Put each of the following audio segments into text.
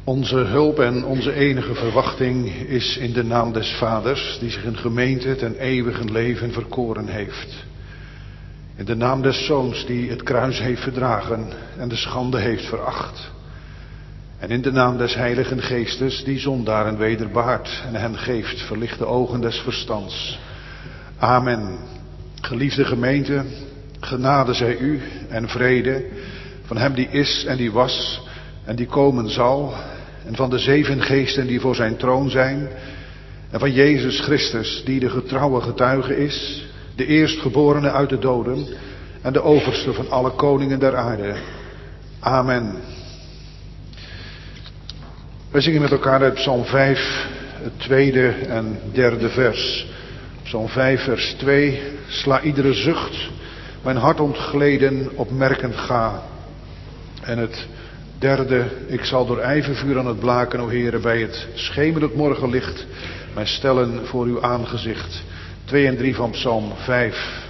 Onze hulp en onze enige verwachting is in de naam des Vaders, die zich in gemeente ten eeuwigen leven verkoren heeft. In de naam des Zoons, die het kruis heeft verdragen en de schande heeft veracht. En in de naam des Heiligen Geestes, die zondaren wederbaart en hen geeft verlichte ogen des verstands. Amen. Geliefde gemeente, genade zij u en vrede van hem die is en die was en die komen zal, en van de 7 geesten die voor zijn troon zijn, en van Jezus Christus die de getrouwe getuige is, de eerstgeborene uit de doden en de overste van alle koningen der aarde. Amen. Wij zingen met elkaar uit Psalm 5, het 2e en 3e vers. Psalm 5 vers 2, sla iedere zucht, mijn hart ontgleden, opmerkend ga. En het 3e, ik zal door ijvervuur aan het blaken, o Heere, bij het schemerend morgenlicht, mij stellen voor uw aangezicht. 2 en 3 van Psalm 5.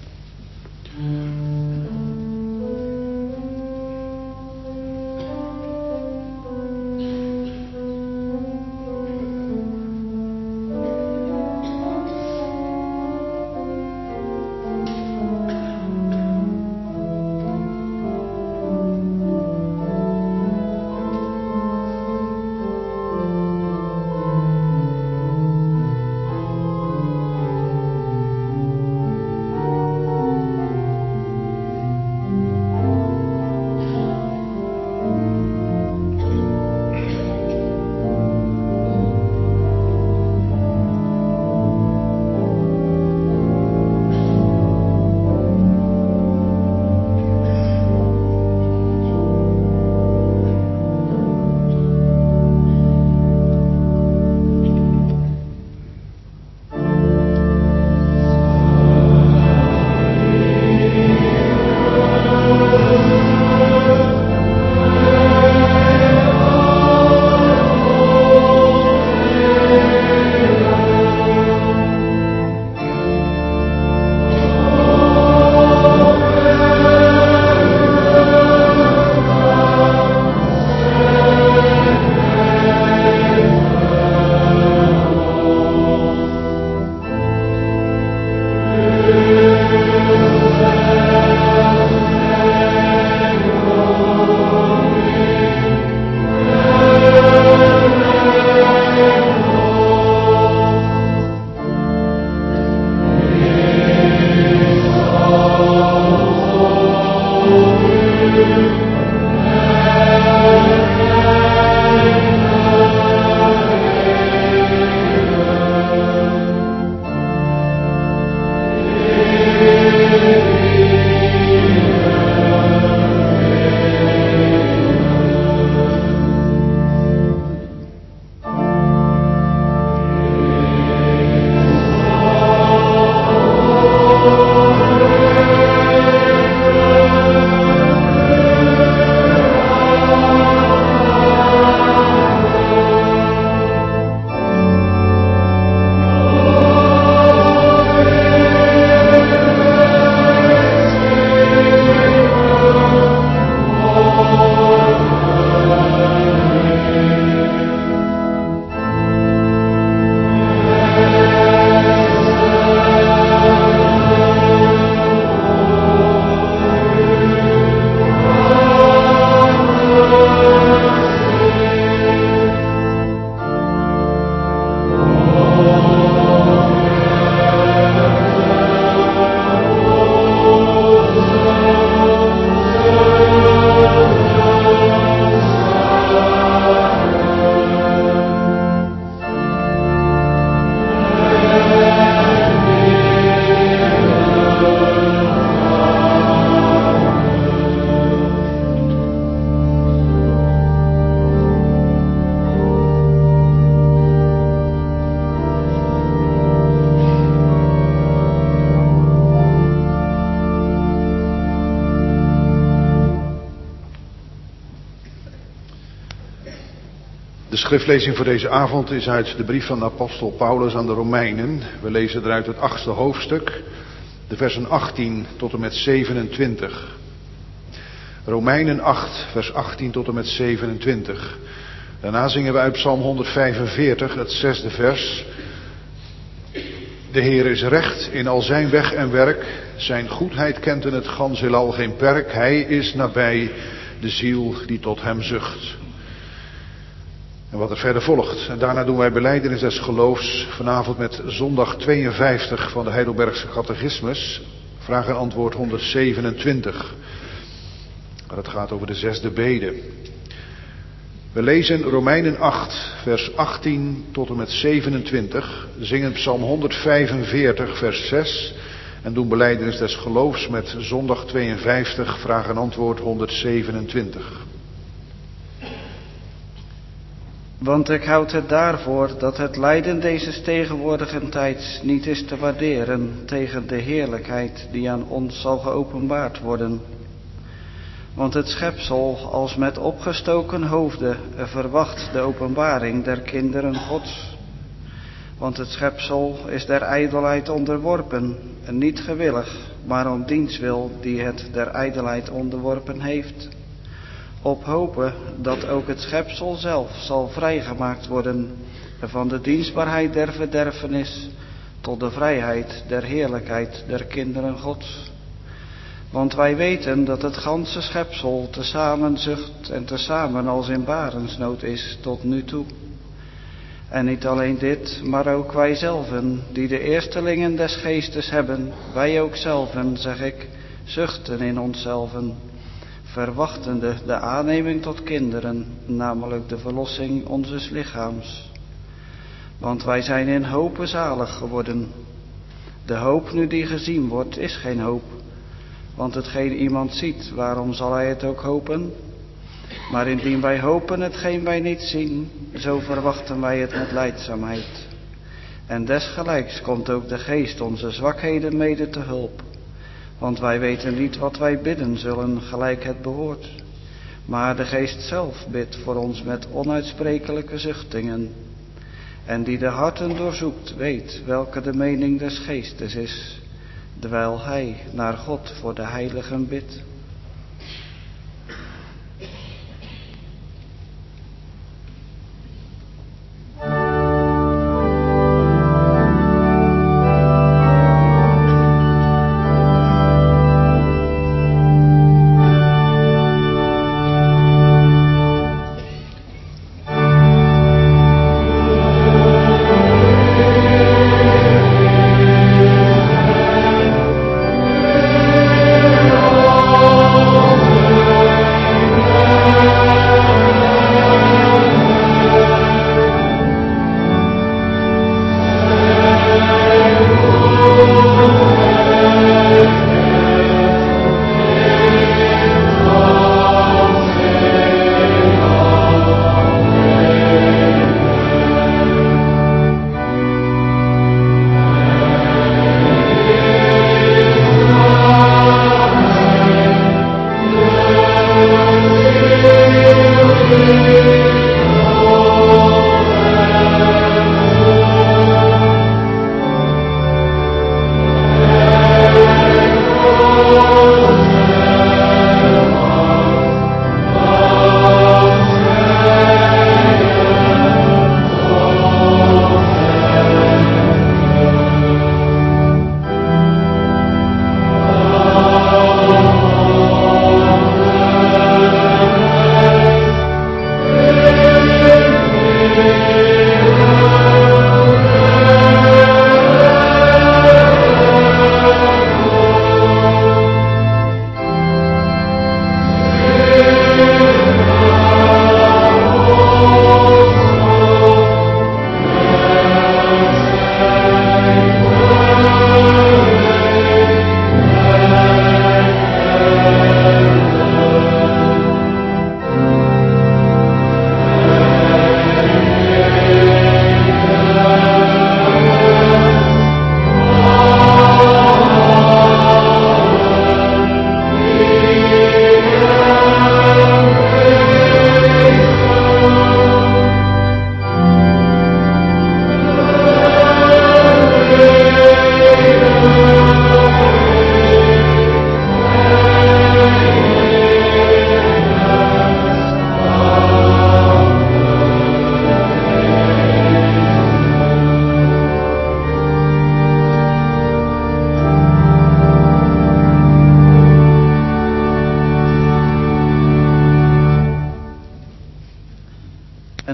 De schriftlezing voor deze avond is uit de brief van de apostel Paulus aan de Romeinen. We lezen eruit het 8e hoofdstuk, de versen 18 tot en met 27. Romeinen 8, vers 18 tot en met 27. Daarna zingen we uit Psalm 145, het 6e vers. De Heer is recht in al zijn weg en werk. Zijn goedheid kent in het gans heelal geen perk. Hij is nabij de ziel die tot hem zucht. En wat er verder volgt. En daarna doen wij belijdenis des geloofs. Vanavond met zondag 52 van de Heidelbergse Catechismus. Vraag en antwoord 127. Maar het gaat over de 6e bede. We lezen Romeinen 8, vers 18 tot en met 27. Zingen Psalm 145, vers 6. En doen belijdenis des geloofs met zondag 52, vraag en antwoord 127. Want ik houd het daarvoor dat het lijden deze tegenwoordige tijds niet is te waarderen tegen de heerlijkheid die aan ons zal geopenbaard worden. Want het schepsel als met opgestoken hoofden verwacht de openbaring der kinderen Gods. Want het schepsel is der ijdelheid onderworpen en niet gewillig, maar om diens wil die het der ijdelheid onderworpen heeft. Op hopen dat ook het schepsel zelf zal vrijgemaakt worden van de dienstbaarheid der verderfenis tot de vrijheid der heerlijkheid der kinderen Gods. Want wij weten dat het ganse schepsel tezamen zucht en tezamen als in barensnood is tot nu toe. En niet alleen dit, maar ook wij zelven, die de eerstelingen des geestes hebben, wij ook zelven, zeg ik, zuchten in onszelven, verwachtende de aanneming tot kinderen, namelijk de verlossing onzes lichaams. Want wij zijn in hope zalig geworden. De hoop nu die gezien wordt, is geen hoop. Want hetgeen iemand ziet, waarom zal hij het ook hopen? Maar indien wij hopen hetgeen wij niet zien, zo verwachten wij het met lijdzaamheid. En desgelijks komt ook de geest onze zwakheden mede te hulp. Want wij weten niet wat wij bidden zullen, gelijk het behoort. Maar de geest zelf bidt voor ons met onuitsprekelijke zuchtingen. En die de harten doorzoekt, weet welke de mening des geestes is, terwijl hij naar God voor de heiligen bidt. O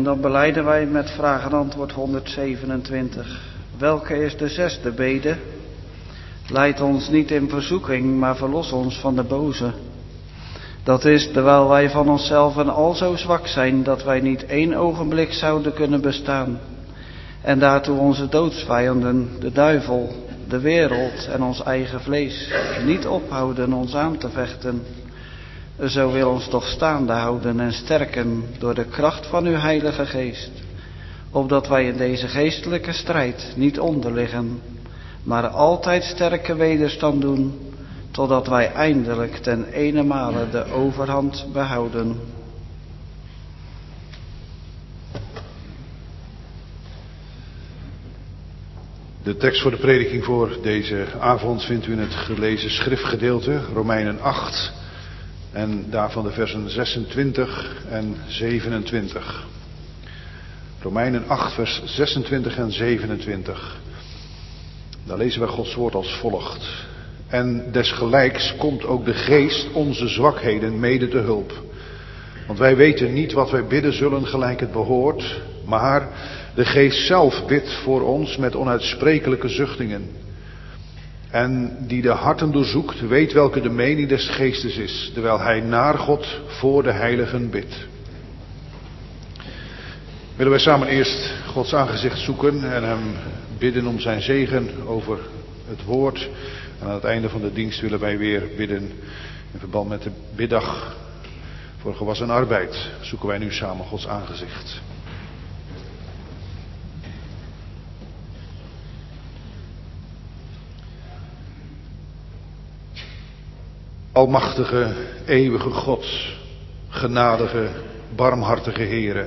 En dan belijden wij met vraag en antwoord 127. Welke is de zesde bede? Leid ons niet in verzoeking, maar verlos ons van de boze. Dat is, terwijl wij van onszelf al zo zwak zijn, dat wij niet 1 ogenblik zouden kunnen bestaan. En daartoe onze doodsvijanden, de duivel, de wereld en ons eigen vlees, niet ophouden ons aan te vechten. Zo wil ons toch staande houden en sterken door de kracht van uw Heilige Geest. Opdat wij in deze geestelijke strijd niet onderliggen, maar altijd sterke wederstand doen, totdat wij eindelijk ten enemale de overhand behouden. De tekst voor de prediking voor deze avond vindt u in het gelezen schriftgedeelte, Romeinen 8, en daarvan de versen 26 en 27. Romeinen 8, vers 26 en 27. Daar lezen wij Gods woord als volgt. En desgelijks komt ook de Geest onze zwakheden mede te hulp. Want wij weten niet wat wij bidden zullen gelijk het behoort, maar de Geest zelf bidt voor ons met onuitsprekelijke zuchtingen. En die de harten doorzoekt, weet welke de mening des Geestes is, terwijl hij naar God voor de heiligen bidt. Willen wij samen eerst Gods aangezicht zoeken en hem bidden om zijn zegen over het woord. En aan het einde van de dienst willen wij weer bidden in verband met de biddag voor gewas en arbeid. Zoeken wij nu samen Gods aangezicht. Almachtige, eeuwige God, genadige, barmhartige Heere.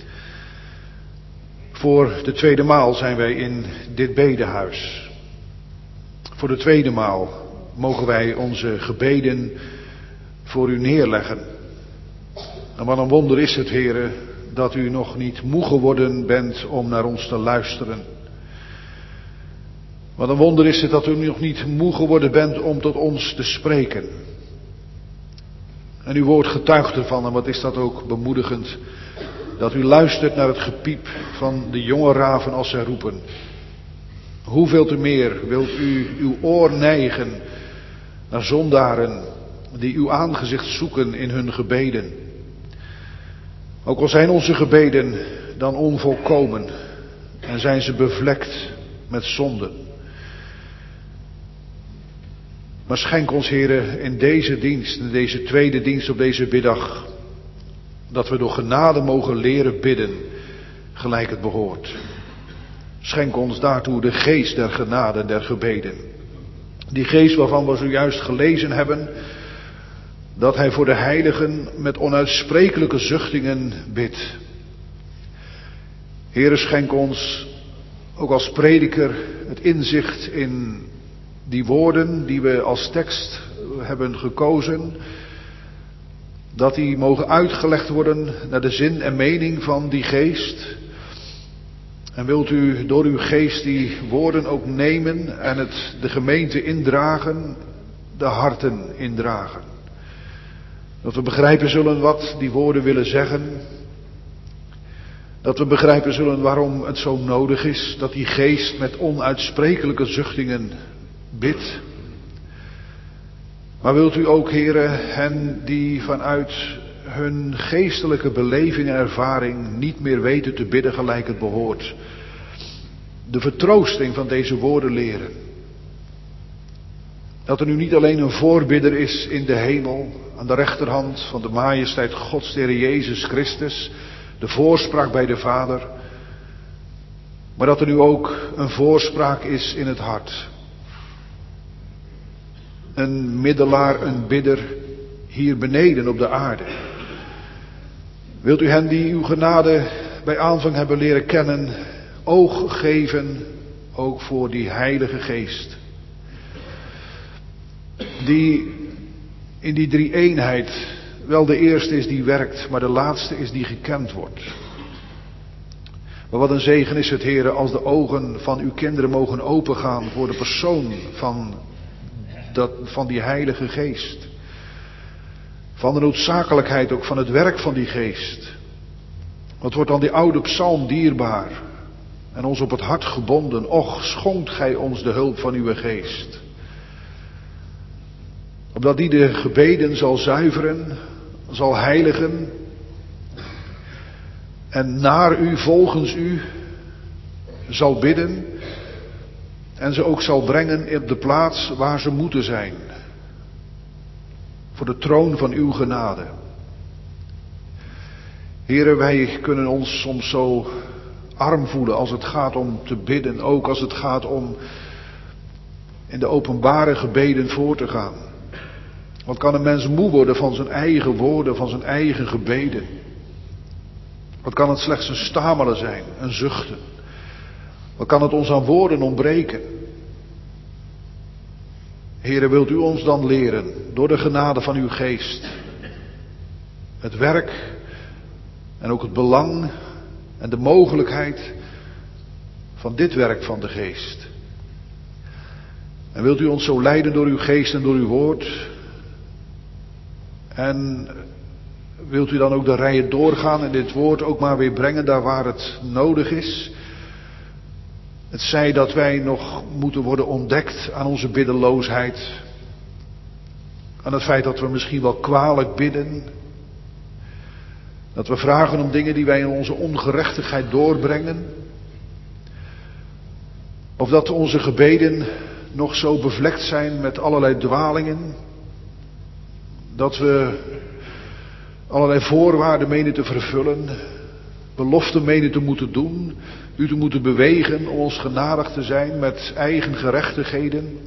Voor de tweede maal zijn wij in dit bedehuis. Voor de tweede maal mogen wij onze gebeden voor u neerleggen. En wat een wonder is het, Heere, dat u nog niet moe geworden bent om naar ons te luisteren. Wat een wonder is het dat u nog niet moe geworden bent om tot ons te spreken. En uw woord getuigt ervan, en wat is dat ook bemoedigend, dat u luistert naar het gepiep van de jonge raven als zij roepen. Hoeveel te meer wilt u uw oor neigen naar zondaren die uw aangezicht zoeken in hun gebeden. Ook al zijn onze gebeden dan onvolkomen en zijn ze bevlekt met zonden. Maar schenk ons, Heere, in deze dienst, in deze tweede dienst op deze middag, dat we door genade mogen leren bidden, gelijk het behoort. Schenk ons daartoe de geest der genade en der gebeden. Die geest waarvan we zojuist gelezen hebben, dat hij voor de heiligen met onuitsprekelijke zuchtingen bidt. Heere, schenk ons ook als prediker het inzicht in die woorden die we als tekst hebben gekozen, dat die mogen uitgelegd worden naar de zin en mening van die geest. En wilt u door uw geest die woorden ook nemen en het de gemeente indragen, de harten indragen. Dat we begrijpen zullen wat die woorden willen zeggen. Dat we begrijpen zullen waarom het zo nodig is dat die geest met onuitsprekelijke zuchtingen bidt. Maar wilt u ook, Heere, hen die vanuit hun geestelijke beleving en ervaring niet meer weten te bidden gelijk het behoort, de vertroosting van deze woorden leren. Dat er nu niet alleen een voorbidder is in de hemel, aan de rechterhand van de majesteit Gods, de Heer Jezus Christus, de voorspraak bij de Vader, maar dat er nu ook een voorspraak is in het hart. Een middelaar, een bidder hier beneden op de aarde. Wilt u hen die uw genade bij aanvang hebben leren kennen, oog geven, ook voor die Heilige Geest. Die in die drie-eenheid wel de eerste is die werkt, maar de laatste is die gekend wordt. Maar wat een zegen is het, Heere, als de ogen van uw kinderen mogen opengaan voor de persoon van die Heilige Geest. Van de noodzakelijkheid ook van het werk van die Geest. Wat wordt dan die oude psalm dierbaar en ons op het hart gebonden? Och, schonkt gij ons de hulp van uw geest. Opdat die de gebeden zal zuiveren, zal heiligen en naar u, volgens u, zal bidden en ze ook zal brengen op de plaats waar ze moeten zijn. Voor de troon van uw genade. Heren, wij kunnen ons soms zo arm voelen als het gaat om te bidden. Ook als het gaat om in de openbare gebeden voor te gaan. Wat kan een mens moe worden van zijn eigen woorden, van zijn eigen gebeden? Wat kan het slechts een stamelen zijn, een zuchten? Wat kan het ons aan woorden ontbreken? Heren, wilt u ons dan leren, door de genade van uw geest, het werk en ook het belang en de mogelijkheid van dit werk van de geest. En wilt u ons zo leiden door uw geest en door uw woord. En wilt u dan ook de rijen doorgaan en dit woord ook maar weer brengen daar waar het nodig is. Het zij dat wij nog moeten worden ontdekt aan onze biddeloosheid. Aan het feit dat we misschien wel kwalijk bidden. Dat we vragen om dingen die wij in onze ongerechtigheid doorbrengen. Of dat onze gebeden nog zo bevlekt zijn met allerlei dwalingen. Dat we allerlei voorwaarden menen te vervullen. Beloften menen te moeten doen. U te moeten bewegen om ons genadig te zijn met eigen gerechtigheden.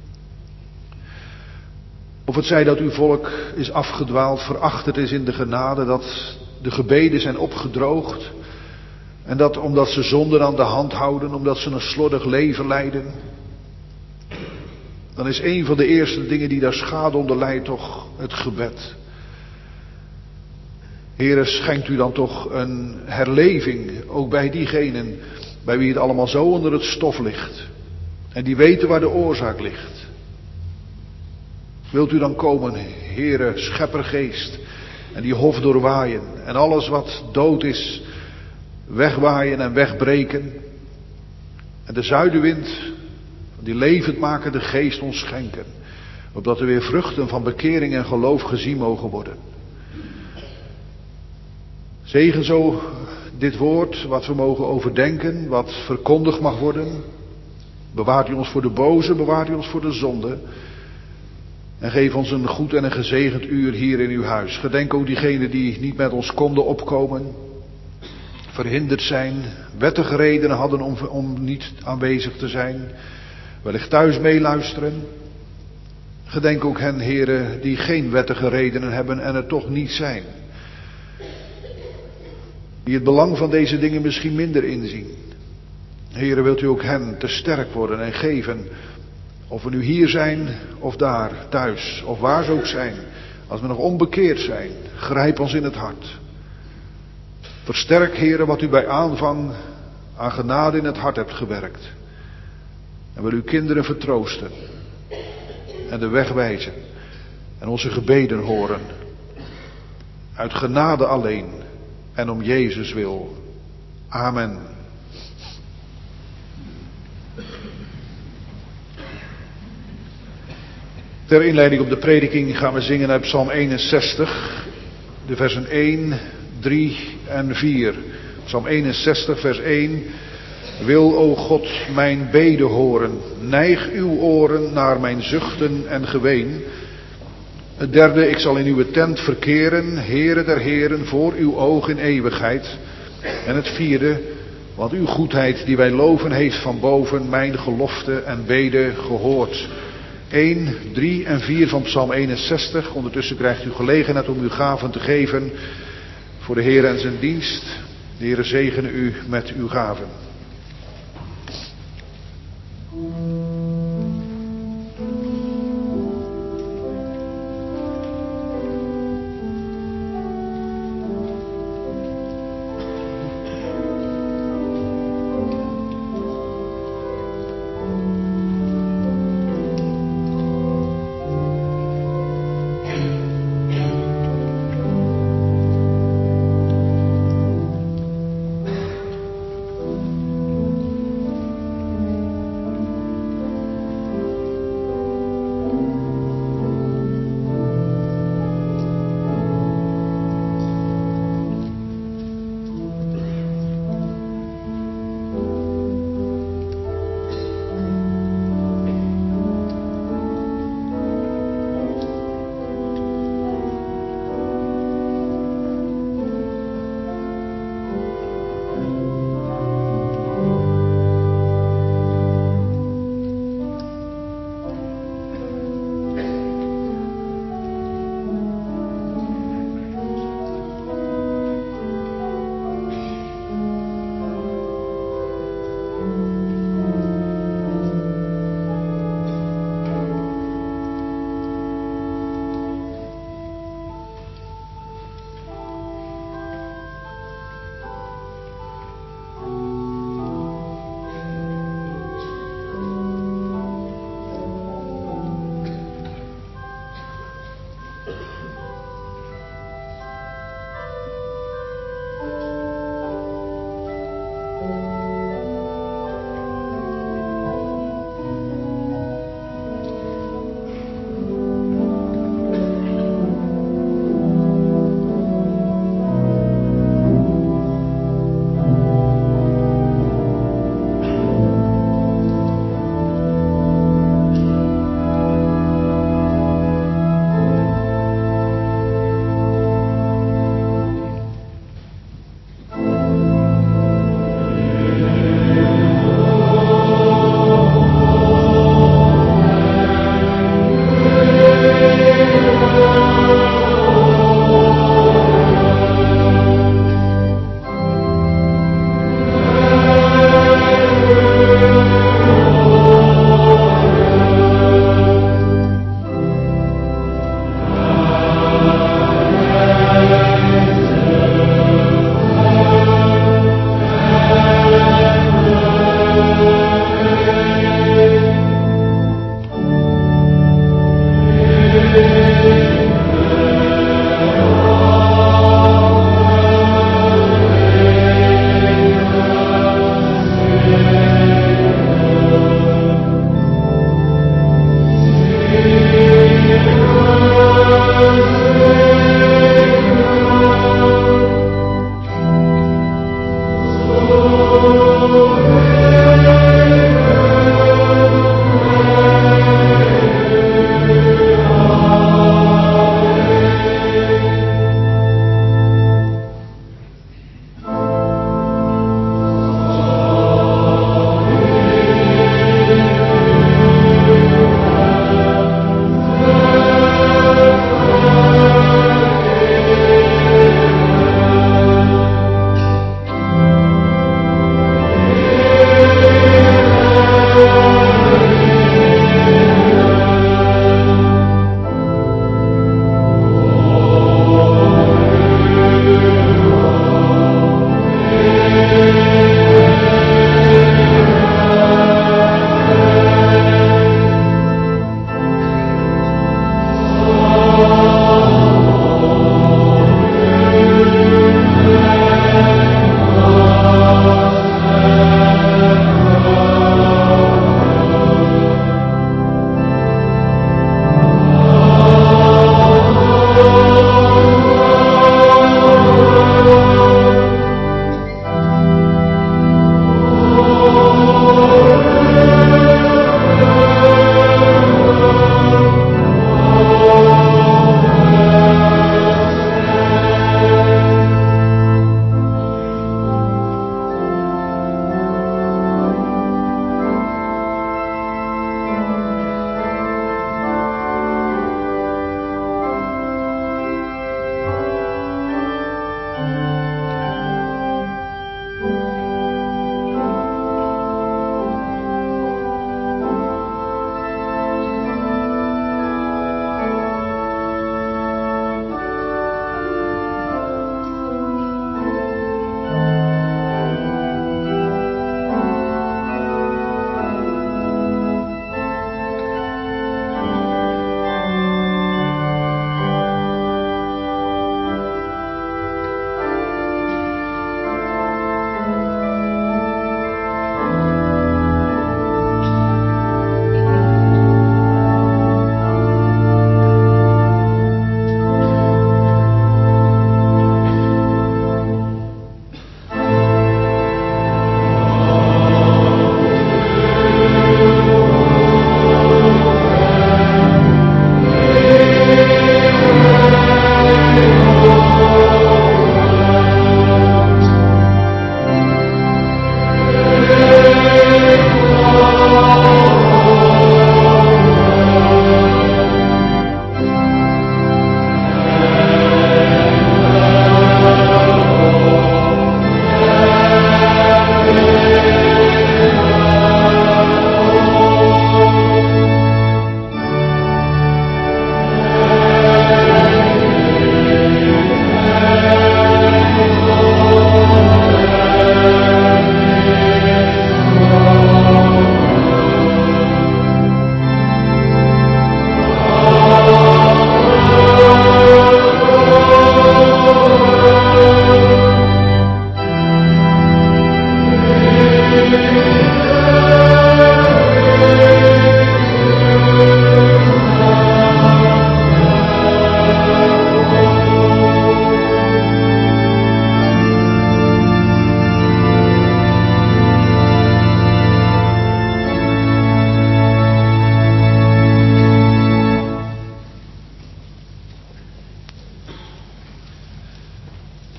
Of het zij dat uw volk is afgedwaald, verachterd is in de genade, dat de gebeden zijn opgedroogd. En dat omdat ze zonden aan de hand houden, omdat ze een slordig leven leiden. Dan is een van de eerste dingen die daar schade onder lijdt toch het gebed. Heere, schenkt u dan toch een herleving, ook bij diegenen bij wie het allemaal zo onder het stof ligt. En die weten waar de oorzaak ligt. Wilt u dan komen, Heere, scheppergeest, en die hof doorwaaien. En alles wat dood is, wegwaaien en wegbreken. En de zuidenwind, die levendmakende geest ons schenken. Opdat er weer vruchten van bekering en geloof gezien mogen worden. Zegen zo dit woord, wat we mogen overdenken, wat verkondigd mag worden. Bewaart u ons voor de boze, bewaart u ons voor de zonde. En geef ons een goed en een gezegend uur hier in uw huis. Gedenk ook diegenen die niet met ons konden opkomen. Verhinderd zijn, wettige redenen hadden om niet aanwezig te zijn. Wellicht thuis meeluisteren. Gedenk ook hen, heren, die geen wettige redenen hebben en er toch niet zijn. Die het belang van deze dingen misschien minder inzien. Heren, wilt u ook hen te sterk worden en geven. Of we nu hier zijn, of daar, thuis, of waar ze ook zijn. Als we nog onbekeerd zijn, grijp ons in het hart. Versterk, heren, wat u bij aanvang aan genade in het hart hebt gewerkt. En wil uw kinderen vertroosten. En de weg wijzen. En onze gebeden horen. Uit genade alleen. En om Jezus wil. Amen. Ter inleiding op de prediking gaan we zingen uit Psalm 61. De versen 1, 3 en 4. Psalm 61 vers 1. Wil, o God, mijn bede horen. Neig uw oren naar mijn zuchten en geween. Het derde, ik zal in uw tent verkeren, Heere der Heren, voor uw oog in eeuwigheid. En het vierde, want uw goedheid die wij loven heeft van boven mijn gelofte en bede gehoord. 1, 3 en 4 van Psalm 61. Ondertussen krijgt u gelegenheid om uw gaven te geven voor de Heer en zijn dienst. De Heer zegene u met uw gaven.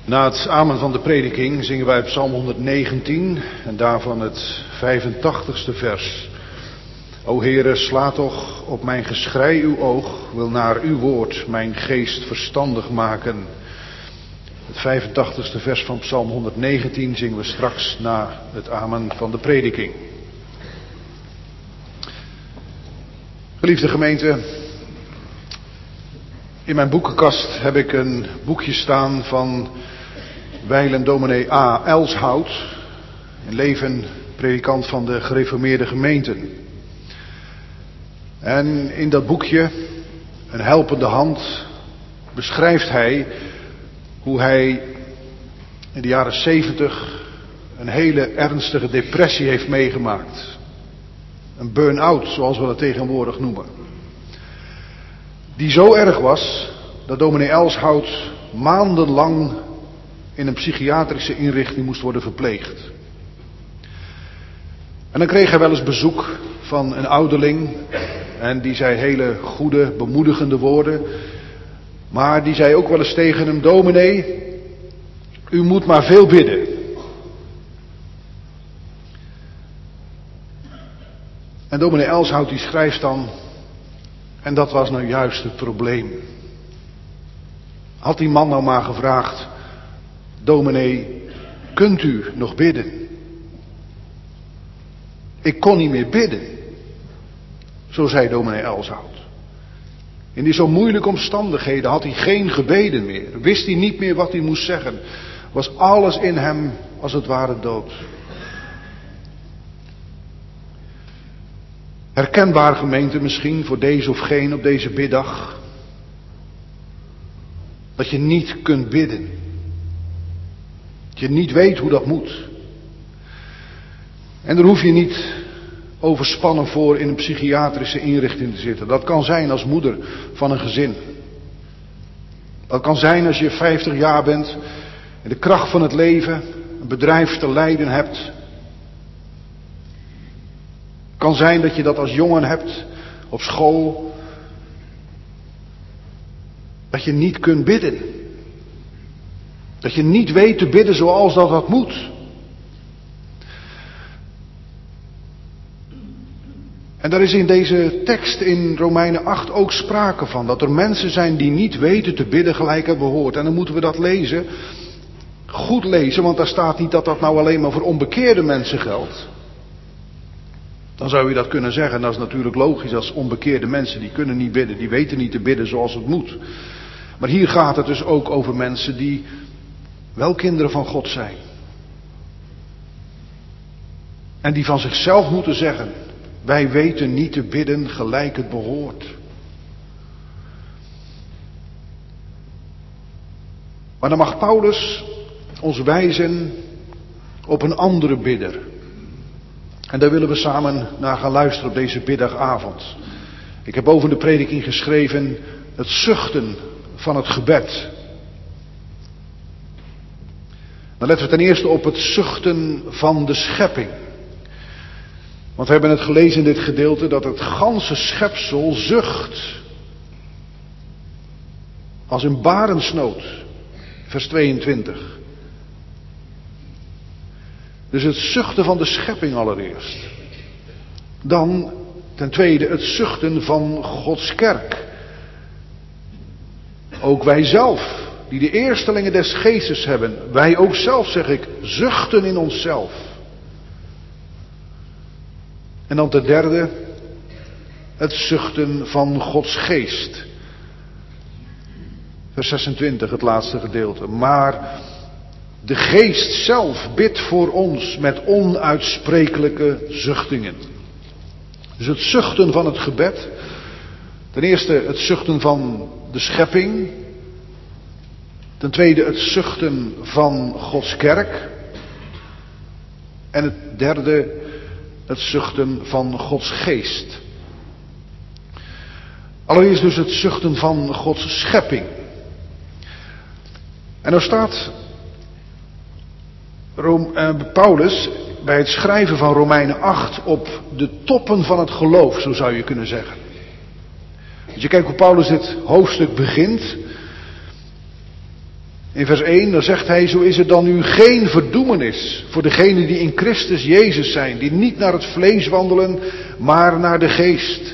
Na het amen van de prediking zingen wij Psalm 119 en daarvan het 85ste vers. O Heere, sla toch op mijn geschrei uw oog, wil naar uw woord mijn geest verstandig maken. Het 85ste vers van Psalm 119 zingen we straks na het amen van de prediking. Geliefde gemeente, in mijn boekenkast heb ik een boekje staan van wijlen dominee A. Elshout, een leven predikant van de gereformeerde gemeenten. En in dat boekje, een helpende hand, beschrijft hij hoe hij in de jaren 70 een hele ernstige depressie heeft meegemaakt. Een burn-out, zoals we dat tegenwoordig noemen. Die zo erg was dat dominee Elshout maandenlang in een psychiatrische inrichting moest worden verpleegd. En dan kreeg hij wel eens bezoek van een ouderling. En die zei hele goede, bemoedigende woorden. Maar die zei ook wel eens tegen hem: dominee, u moet maar veel bidden. En dominee Elshout die schrijft dan: en dat was nou juist het probleem. Had die man nou maar gevraagd: dominee, kunt u nog bidden? Ik kon niet meer bidden. Zo zei dominee Elshout. In die zo moeilijke omstandigheden had hij geen gebeden meer. Wist hij niet meer wat hij moest zeggen. Was alles in hem als het ware dood. Herkenbaar, gemeente, misschien voor deze of geen op deze biddag. Dat je niet kunt bidden. Dat je niet weet hoe dat moet. En daar hoef je niet overspannen voor in een psychiatrische inrichting te zitten. Dat kan zijn als moeder van een gezin. Dat kan zijn als je 50 jaar bent en de kracht van het leven, een bedrijf te leiden hebt. Het kan zijn dat je dat als jongen hebt op school. Dat je niet kunt bidden. Dat je niet weet te bidden zoals dat moet. En daar is in deze tekst in Romeinen 8 ook sprake van. Dat er mensen zijn die niet weten te bidden gelijk het behoort. En dan moeten we dat lezen. Goed lezen, want daar staat niet dat dat nou alleen maar voor onbekeerde mensen geldt. Dan zou je dat kunnen zeggen. En dat is natuurlijk logisch, als onbekeerde mensen, die kunnen niet bidden. Die weten niet te bidden zoals het moet. Maar hier gaat het dus ook over mensen die wel kinderen van God zijn. En die van zichzelf moeten zeggen: wij weten niet te bidden gelijk het behoort. Maar dan mag Paulus ons wijzen op een andere bidder. En daar willen we samen naar gaan luisteren op deze middagavond. Ik heb boven de prediking geschreven: het zuchten van het gebed. Dan letten we ten eerste op het zuchten van de schepping. Want we hebben het gelezen in dit gedeelte dat het ganse schepsel zucht. Als een barensnood. Vers 22. Dus het zuchten van de schepping allereerst. Dan ten tweede het zuchten van Gods kerk. Ook wij zelf, die de eerstelingen des geestes hebben. Wij ook zelf, zeg ik, zuchten in onszelf. En dan ten derde, het zuchten van Gods geest. Vers 26, het laatste gedeelte. Maar de geest zelf bidt voor ons met onuitsprekelijke zuchtingen. Dus het zuchten van het gebed. Ten eerste het zuchten van de schepping. Ten tweede het zuchten van Gods kerk. En het derde, het zuchten van Gods geest. Allereerst dus het zuchten van Gods schepping. En er staat Paulus bij het schrijven van Romeinen 8 op de toppen van het geloof, zo zou je kunnen zeggen. Als je kijkt hoe Paulus dit hoofdstuk begint, In vers 1, dan zegt hij, zo is er dan nu geen verdoemenis voor degenen die in Christus Jezus zijn, die niet naar het vlees wandelen, maar naar de geest.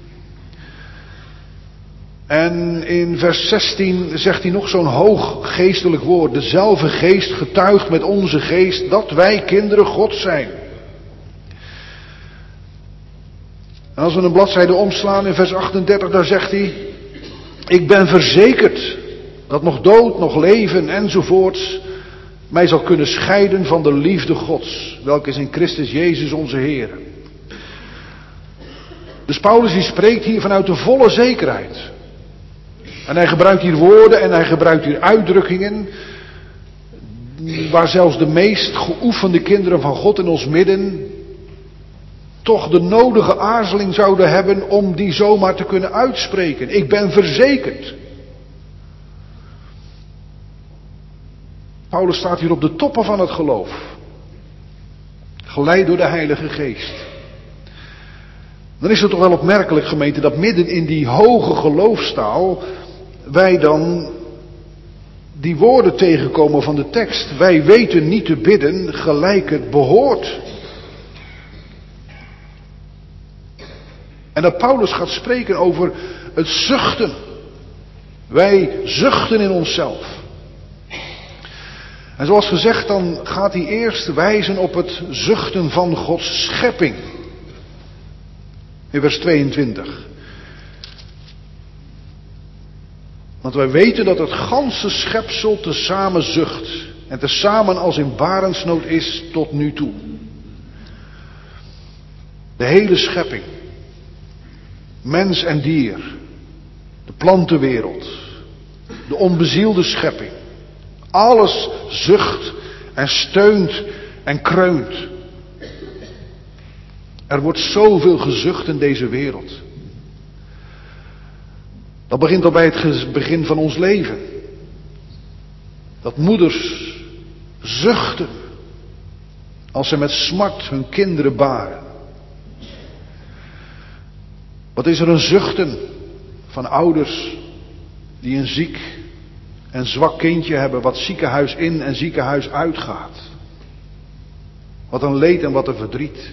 En in vers 16 zegt hij nog zo'n hoog geestelijk woord. Dezelfde geest getuigt met onze geest dat wij kinderen Gods zijn. En als we een bladzijde omslaan in vers 38, daar zegt hij, ik ben verzekerd dat nog dood, nog leven enzovoorts mij zal kunnen scheiden van de liefde Gods, welke is in Christus Jezus onze Heer. Dus Paulus die spreekt hier vanuit de volle zekerheid. En hij gebruikt hier woorden en hij gebruikt hier uitdrukkingen waar zelfs de meest geoefende kinderen van God in ons midden toch de nodige aarzeling zouden hebben om die zomaar te kunnen uitspreken. Ik ben verzekerd. Paulus staat hier op de toppen van het geloof. Geleid door de Heilige Geest. Dan is het toch wel opmerkelijk, gemeente, dat midden in die hoge geloofstaal wij dan die woorden tegenkomen van de tekst. Wij weten niet te bidden gelijk het behoort. En dat Paulus gaat spreken over het zuchten. Wij zuchten in onszelf. En zoals gezegd, dan gaat hij eerst wijzen op het zuchten van Gods schepping. In vers 22. Want wij weten dat het ganse schepsel tezamen zucht. En tezamen als in barensnood is tot nu toe. De hele schepping. Mens en dier. De plantenwereld. De onbezielde schepping. Alles zucht en steunt en kreunt. Er wordt zoveel gezucht in deze wereld. Dat begint al bij het begin van ons leven. Dat moeders zuchten als ze met smart hun kinderen baren. Wat is er een zuchten van ouders die een ziek en zwak kindje hebben wat ziekenhuis in en ziekenhuis uitgaat. Wat een leed en wat een verdriet.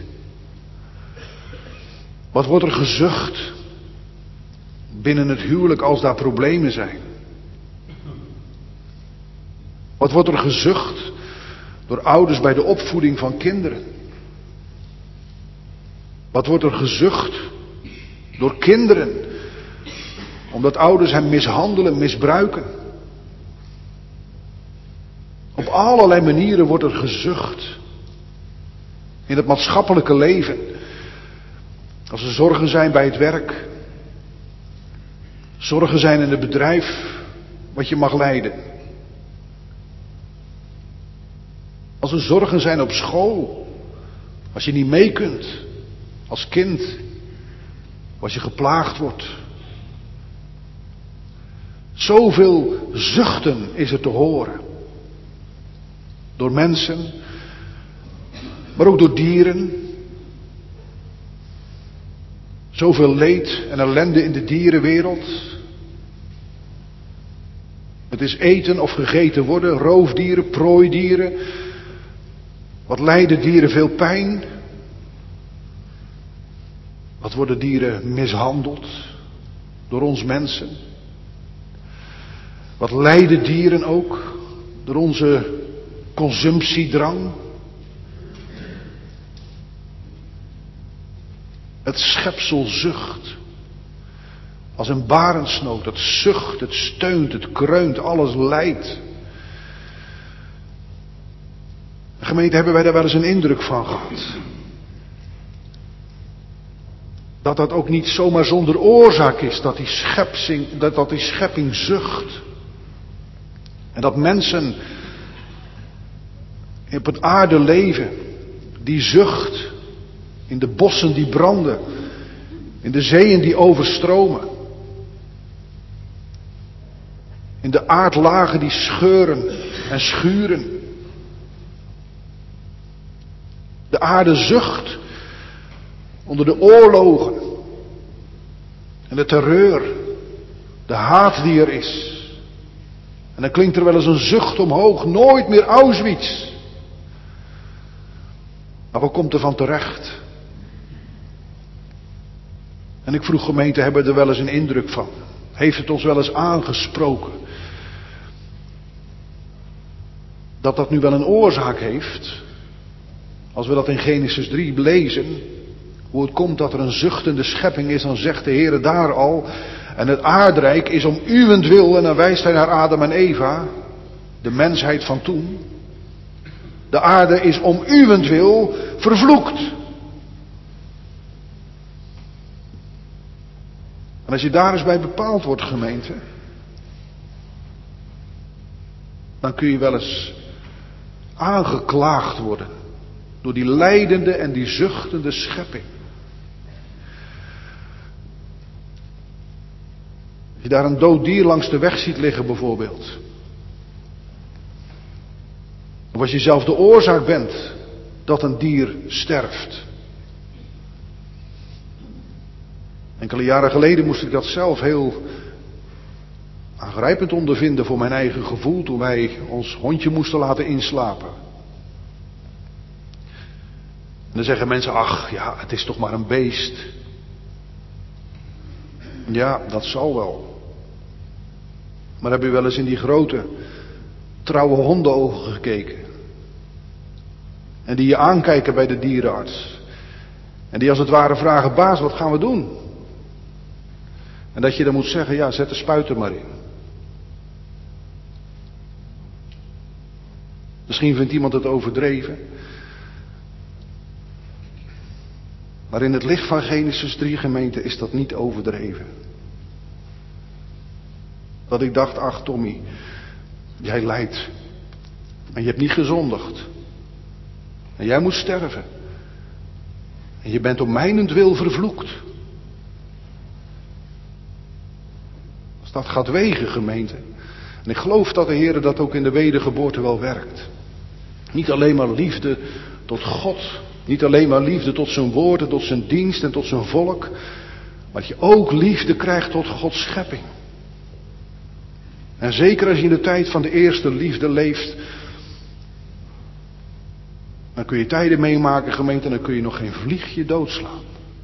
Wat wordt er gezucht binnen het huwelijk als daar problemen zijn? Wat wordt er gezucht door ouders bij de opvoeding van kinderen? Wat wordt er gezucht door kinderen omdat ouders hen mishandelen, misbruiken? Op allerlei manieren wordt er gezucht in het maatschappelijke leven. Als er zorgen zijn bij het werk, zorgen zijn in het bedrijf wat je mag leiden. Als er zorgen zijn op school, als je niet mee kunt, als kind, als je geplaagd wordt. Zoveel zuchten is er te horen. Door mensen, maar ook door dieren. Zoveel leed en ellende in de dierenwereld. Het is eten of gegeten worden, roofdieren, prooidieren. Wat lijden dieren veel pijn. Wat worden dieren mishandeld door ons mensen. Wat lijden dieren ook door onze consumptiedrang. Het schepsel zucht. Als een barensnood. Het zucht, het steunt, het kreunt, alles lijdt. Gemeente, hebben wij daar wel eens een indruk van gehad? Dat ook niet zomaar zonder oorzaak is dat die schepping zucht. En dat mensen op het aarde leven die zucht. In de bossen die branden. In de zeeën die overstromen. In de aardlagen die scheuren en schuren. De aarde zucht onder de oorlogen en de terreur, de haat die er is. En dan klinkt er wel eens een zucht omhoog, nooit meer Auschwitz. Maar wat komt er van terecht? En ik vroeg gemeente, hebben we er wel eens een indruk van? Heeft het ons wel eens aangesproken? Dat dat nu wel een oorzaak heeft. Als we dat in Genesis 3 lezen. Hoe het komt dat er een zuchtende schepping is. Dan zegt de Heer daar al. En het aardrijk is om uwentwil. En dan wijst hij naar Adam en Eva. De mensheid van toen. De aarde is om uwentwil vervloekt. En als je daar eens bij bepaald wordt, gemeente. Dan kun je wel eens aangeklaagd worden. Door die lijdende en die zuchtende schepping. Als je daar een dood dier langs de weg ziet liggen bijvoorbeeld. Of als je zelf de oorzaak bent dat een dier sterft. Enkele jaren geleden moest ik dat zelf heel aangrijpend ondervinden voor mijn eigen gevoel. Toen wij ons hondje moesten laten inslapen. En dan zeggen mensen, ach ja, het is toch maar een beest. Ja, dat zal wel. Maar heb je wel eens in die grote, trouwe hondenogen gekeken? En die je aankijken bij de dierenarts. En die als het ware vragen, baas, wat gaan we doen? En dat je dan moet zeggen, ja, zet de spuit er maar in. Misschien vindt iemand het overdreven. Maar in het licht van Genesis 3, gemeente, is dat niet overdreven. Dat ik dacht, ach Tommy, jij lijdt. En je hebt niet gezondigd. En jij moet sterven. En je bent om mijnentwil vervloekt. Als dat gaat wegen, gemeente. En ik geloof dat de Heer dat ook in de wedergeboorte wel werkt. Niet alleen maar liefde tot God. Niet alleen maar liefde tot zijn woord en tot zijn dienst en tot zijn volk. Maar dat je ook liefde krijgt tot Gods schepping. En zeker als je in de tijd van de eerste liefde leeft. Dan kun je tijden meemaken, gemeente, en dan kun je nog geen vliegje doodslaan.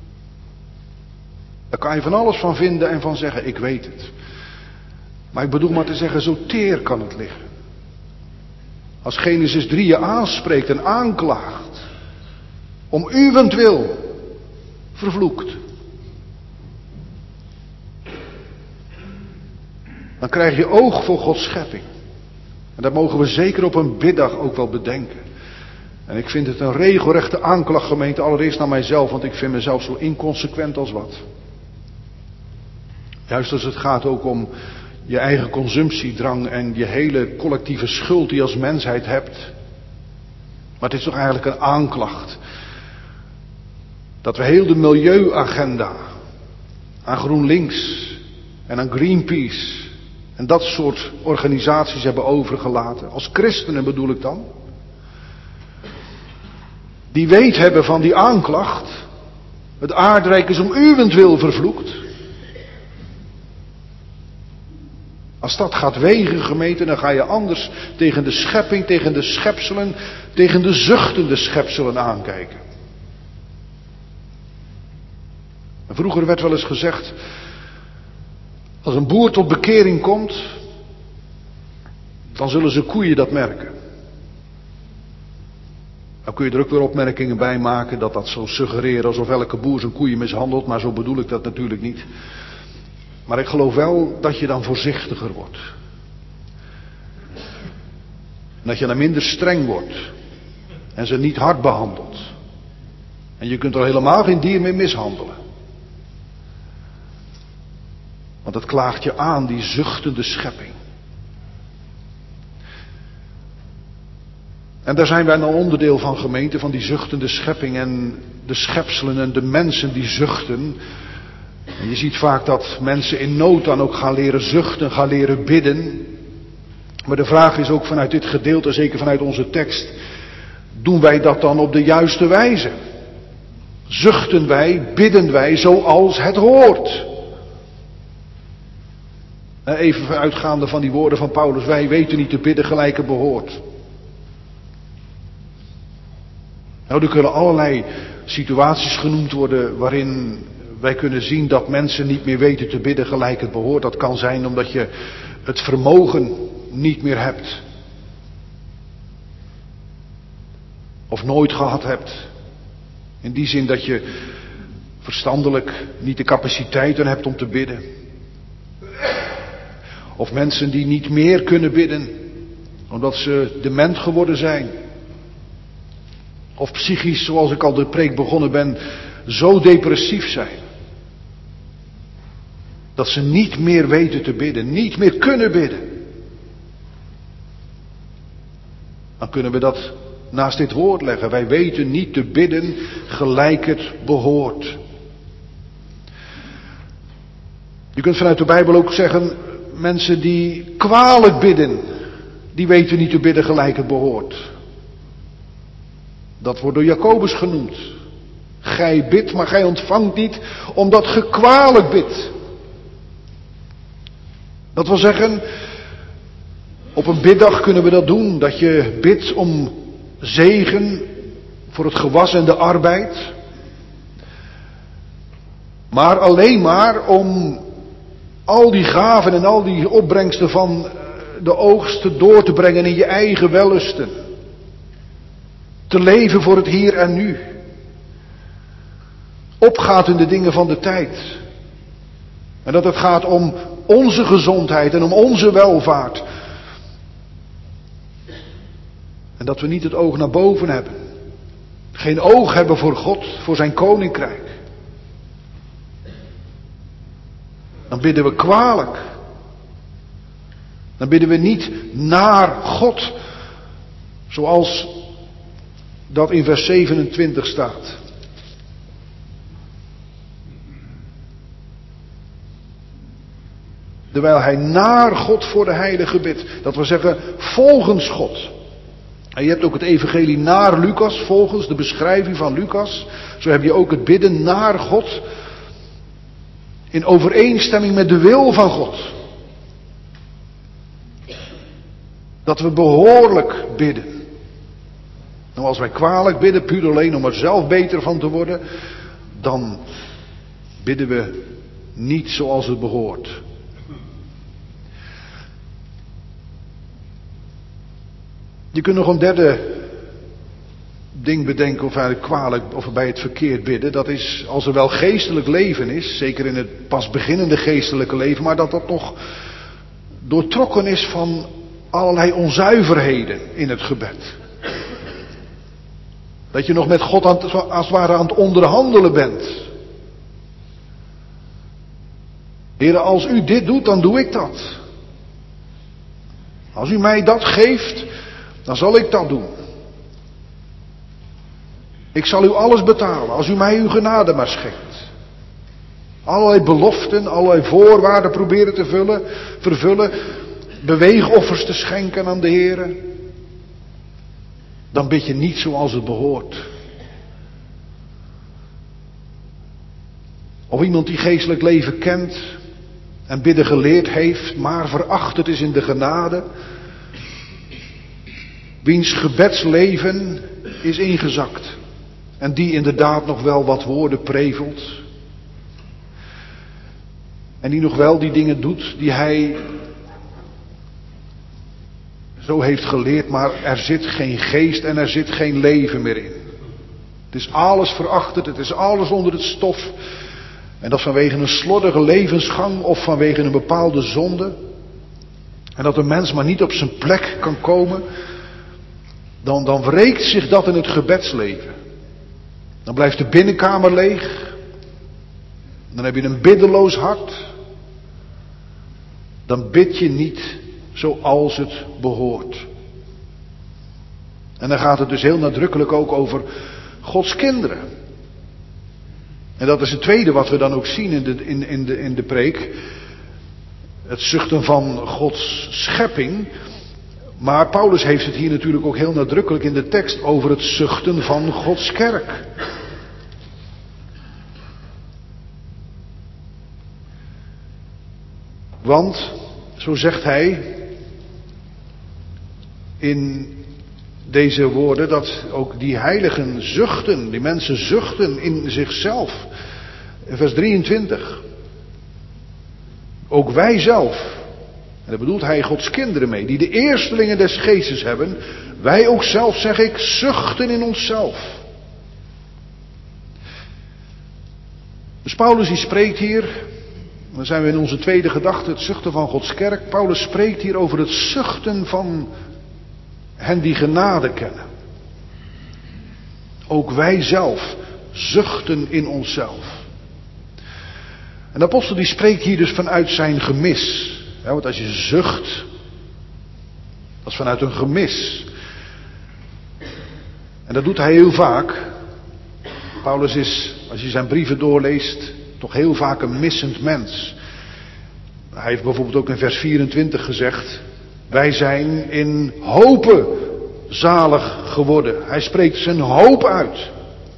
Daar kan je van alles van vinden en van zeggen, ik weet het. Maar ik bedoel maar te zeggen, zo teer kan het liggen. Als Genesis 3 je aanspreekt en aanklaagt. Om uwentwil vervloekt. Dan krijg je oog voor Gods schepping. En dat mogen we zeker op een biddag ook wel bedenken. En ik vind het een regelrechte aanklacht, gemeente, allereerst naar mijzelf, want ik vind mezelf zo inconsequent als wat. Juist als het gaat ook om je eigen consumptiedrang en je hele collectieve schuld die je als mensheid hebt. Maar het is toch eigenlijk een aanklacht. Dat we heel de milieuagenda aan GroenLinks en aan Greenpeace en dat soort organisaties hebben overgelaten. Als christenen bedoel ik dan. Die weet hebben van die aanklacht. Het aardrijk is om uwentwil vervloekt. Als dat gaat wegen, gemeente, dan ga je anders tegen de schepping, tegen de schepselen, tegen de zuchtende schepselen aankijken. En vroeger werd wel eens gezegd, als een boer tot bekering komt, dan zullen zijn koeien dat merken. Dan kun je er ook weer opmerkingen bij maken dat dat zo suggereren alsof elke boer zijn koeien mishandelt, maar zo bedoel ik dat natuurlijk niet. Maar ik geloof wel dat je dan voorzichtiger wordt. En dat je dan minder streng wordt. En ze niet hard behandelt. En je kunt er helemaal geen dier meer mishandelen. Want het klaagt je aan, die zuchtende schepping. En daar zijn wij dan onderdeel van, gemeente, van die zuchtende schepping en de schepselen en de mensen die zuchten. En je ziet vaak dat mensen in nood dan ook gaan leren zuchten, gaan leren bidden. Maar de vraag is ook vanuit dit gedeelte, zeker vanuit onze tekst, doen wij dat dan op de juiste wijze? Zuchten wij, bidden wij zoals het hoort? Even uitgaande van die woorden van Paulus. Wij weten niet te bidden gelijk het behoort. Nou, er kunnen allerlei situaties genoemd worden waarin wij kunnen zien dat mensen niet meer weten te bidden gelijk het behoort. Dat kan zijn omdat je het vermogen niet meer hebt. Of nooit gehad hebt. In die zin dat je verstandelijk niet de capaciteiten hebt om te bidden. Of mensen die niet meer kunnen bidden, omdat ze dement geworden zijn. Of psychisch, zoals ik al de preek begonnen ben, zo depressief zijn. Dat ze niet meer weten te bidden, niet meer kunnen bidden. Dan kunnen we dat naast dit woord leggen. Wij weten niet te bidden gelijk het behoort. Je kunt vanuit de Bijbel ook zeggen, mensen die kwalijk bidden, die weten niet te bidden gelijk het behoort. Dat wordt door Jacobus genoemd. Gij bidt, maar gij ontvangt niet, omdat ge kwalijk bidt. Dat wil zeggen, op een biddag kunnen we dat doen, dat je bidt om zegen voor het gewas en de arbeid. Maar alleen maar om al die gaven en al die opbrengsten van de oogsten door te brengen in je eigen wellusten. Te leven voor het hier en nu. Opgaat in de dingen van de tijd. En dat het gaat om onze gezondheid en om onze welvaart. En dat we niet het oog naar boven hebben. Geen oog hebben voor God, voor zijn koninkrijk. Dan bidden we kwalijk. Dan bidden we niet naar God. Zoals dat in vers 27 staat. Terwijl hij naar God voor de heilige bidt. Dat wil zeggen volgens God. En je hebt ook het evangelie naar Lucas, volgens de beschrijving van Lucas. Zo heb je ook het bidden naar God. In overeenstemming met de wil van God. Dat we behoorlijk bidden. Nou, als wij kwalijk bidden, puur alleen om er zelf beter van te worden, dan bidden we niet zoals het behoort. Je kunt nog een derde ding bedenken of eigenlijk kwalijk of bij het verkeerd bidden. Dat is als er wel geestelijk leven is, zeker in het pas beginnende geestelijke leven, maar dat dat nog doortrokken is van allerlei onzuiverheden in het gebed. Dat je nog met God als het ware aan het onderhandelen bent. Heere, als u dit doet, dan doe ik dat. Als u mij dat geeft, dan zal ik dat doen. Ik zal u alles betalen, als u mij uw genade maar schenkt. Allerlei beloften, allerlei voorwaarden proberen te vervullen. Beweegoffers te schenken aan de Heere. Dan bid je niet zoals het behoort. Of iemand die geestelijk leven kent en bidden geleerd heeft, maar verachterd is in de genade. Wiens gebedsleven is ingezakt. En die inderdaad nog wel wat woorden prevelt. En die nog wel die dingen doet die hij zo heeft geleerd, maar er zit geen geest en er zit geen leven meer in. Het is alles verachterd, het is alles onder het stof. En dat vanwege een slordige levensgang of vanwege een bepaalde zonde. En dat een mens maar niet op zijn plek kan komen. Dan wreekt zich dat in het gebedsleven. Dan blijft de binnenkamer leeg. Dan heb je een biddeloos hart. Dan bid je niet zoals het behoort. En dan gaat het dus heel nadrukkelijk ook over Gods kinderen. En dat is het tweede wat we dan ook zien in de preek. Het zuchten van Gods schepping. Maar Paulus heeft het hier natuurlijk ook heel nadrukkelijk in de tekst over het zuchten van Gods kerk. Want Zo zegt hij in deze woorden dat ook die heiligen zuchten, die mensen zuchten in zichzelf. In vers 23. Ook wij zelf, en daar bedoelt hij Gods kinderen mee, die de eerstelingen des geestes hebben, wij ook zelf, zeg ik, zuchten in onszelf. Dus Paulus die spreekt hier, dan zijn we in onze tweede gedachte, het zuchten van Gods kerk. Paulus spreekt hier over het zuchten van hen die genade kennen. Ook wij zelf zuchten in onszelf. En de apostel die spreekt hier dus vanuit zijn gemis. Ja, want als je zucht, dat is vanuit een gemis. En dat doet hij heel vaak. Paulus is, als je zijn brieven doorleest, toch heel vaak een missend mens. Hij heeft bijvoorbeeld ook in vers 24 gezegd: wij zijn in hopen zalig geworden. Hij spreekt zijn hoop uit.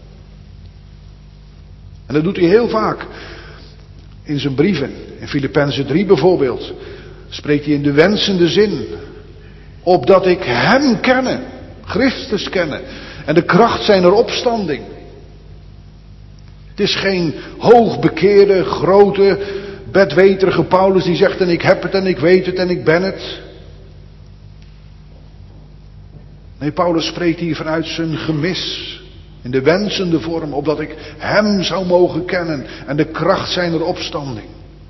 En dat doet hij heel vaak in zijn brieven. In Filippenzen 3 bijvoorbeeld spreekt hij in de wensende zin: opdat ik hem kenne, Christus kennen, en de kracht zijner opstanding. Het is geen hoogbekeerde, grote, bedweterige Paulus die zegt: en ik heb het en ik weet het en ik ben het. Nee, Paulus spreekt hier vanuit zijn gemis. In de wensende vorm, opdat ik hem zou mogen kennen en de kracht zijner opstanding.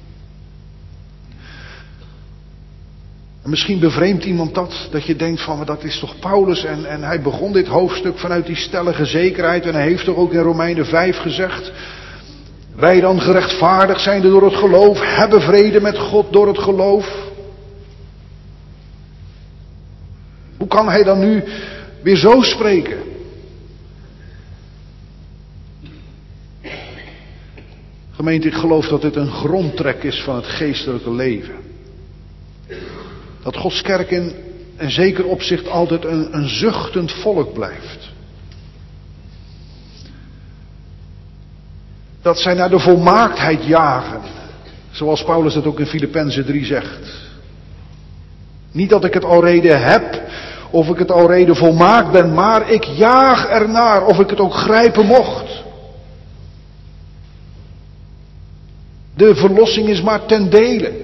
En misschien bevreemdt iemand dat je denkt van, maar dat is toch Paulus en hij begon dit hoofdstuk vanuit die stellige zekerheid en hij heeft toch ook in Romeinen 5 gezegd: wij dan gerechtvaardigd zijnde door het geloof, hebben vrede met God door het geloof. Hoe kan hij dan nu weer zo spreken? Gemeente, ik geloof dat dit een grondtrek is van het geestelijke leven. Dat Gods kerk in een zeker opzicht altijd een zuchtend volk blijft. Dat zij naar de volmaaktheid jagen. Zoals Paulus het ook in Filippenzen 3 zegt. Niet dat ik het alrede heb, of ik het alrede volmaakt ben, maar ik jaag ernaar, of ik het ook grijpen mocht. De verlossing is maar ten dele.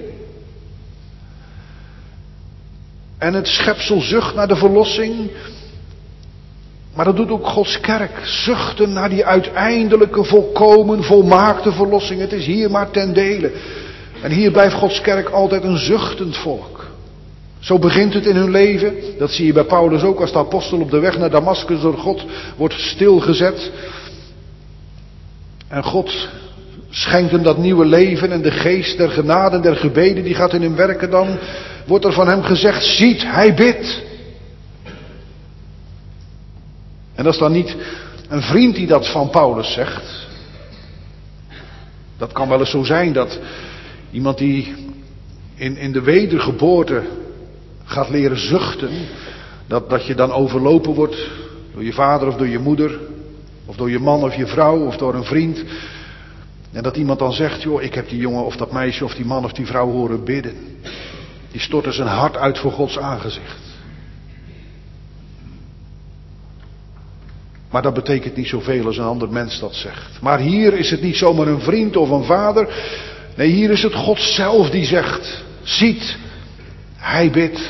En het schepsel zucht naar de verlossing. Maar dat doet ook Gods kerk. Zuchten naar die uiteindelijke, volkomen, volmaakte verlossing. Het is hier maar ten dele. En hier blijft Gods kerk altijd een zuchtend volk. Zo begint het in hun leven. Dat zie je bij Paulus ook als de apostel op de weg naar Damascus door God wordt stilgezet. En God schenkt hem dat nieuwe leven en de geest der genade en der gebeden die gaat in hem werken. Dan wordt er van hem gezegd: ziet, hij bidt. En dat is dan niet een vriend die dat van Paulus zegt. Dat kan wel eens zo zijn dat iemand die in de wedergeboorte gaat leren zuchten, dat je dan overlopen wordt door je vader of door je moeder, of door je man of je vrouw of door een vriend. En dat iemand dan zegt: joh, ik heb die jongen of dat meisje of die man of die vrouw horen bidden. Die stortte zijn hart uit voor Gods aangezicht. Maar dat betekent niet zoveel als een ander mens dat zegt. Maar hier is het niet zomaar een vriend of een vader. Nee, hier is het God zelf die zegt: ziet, hij bidt.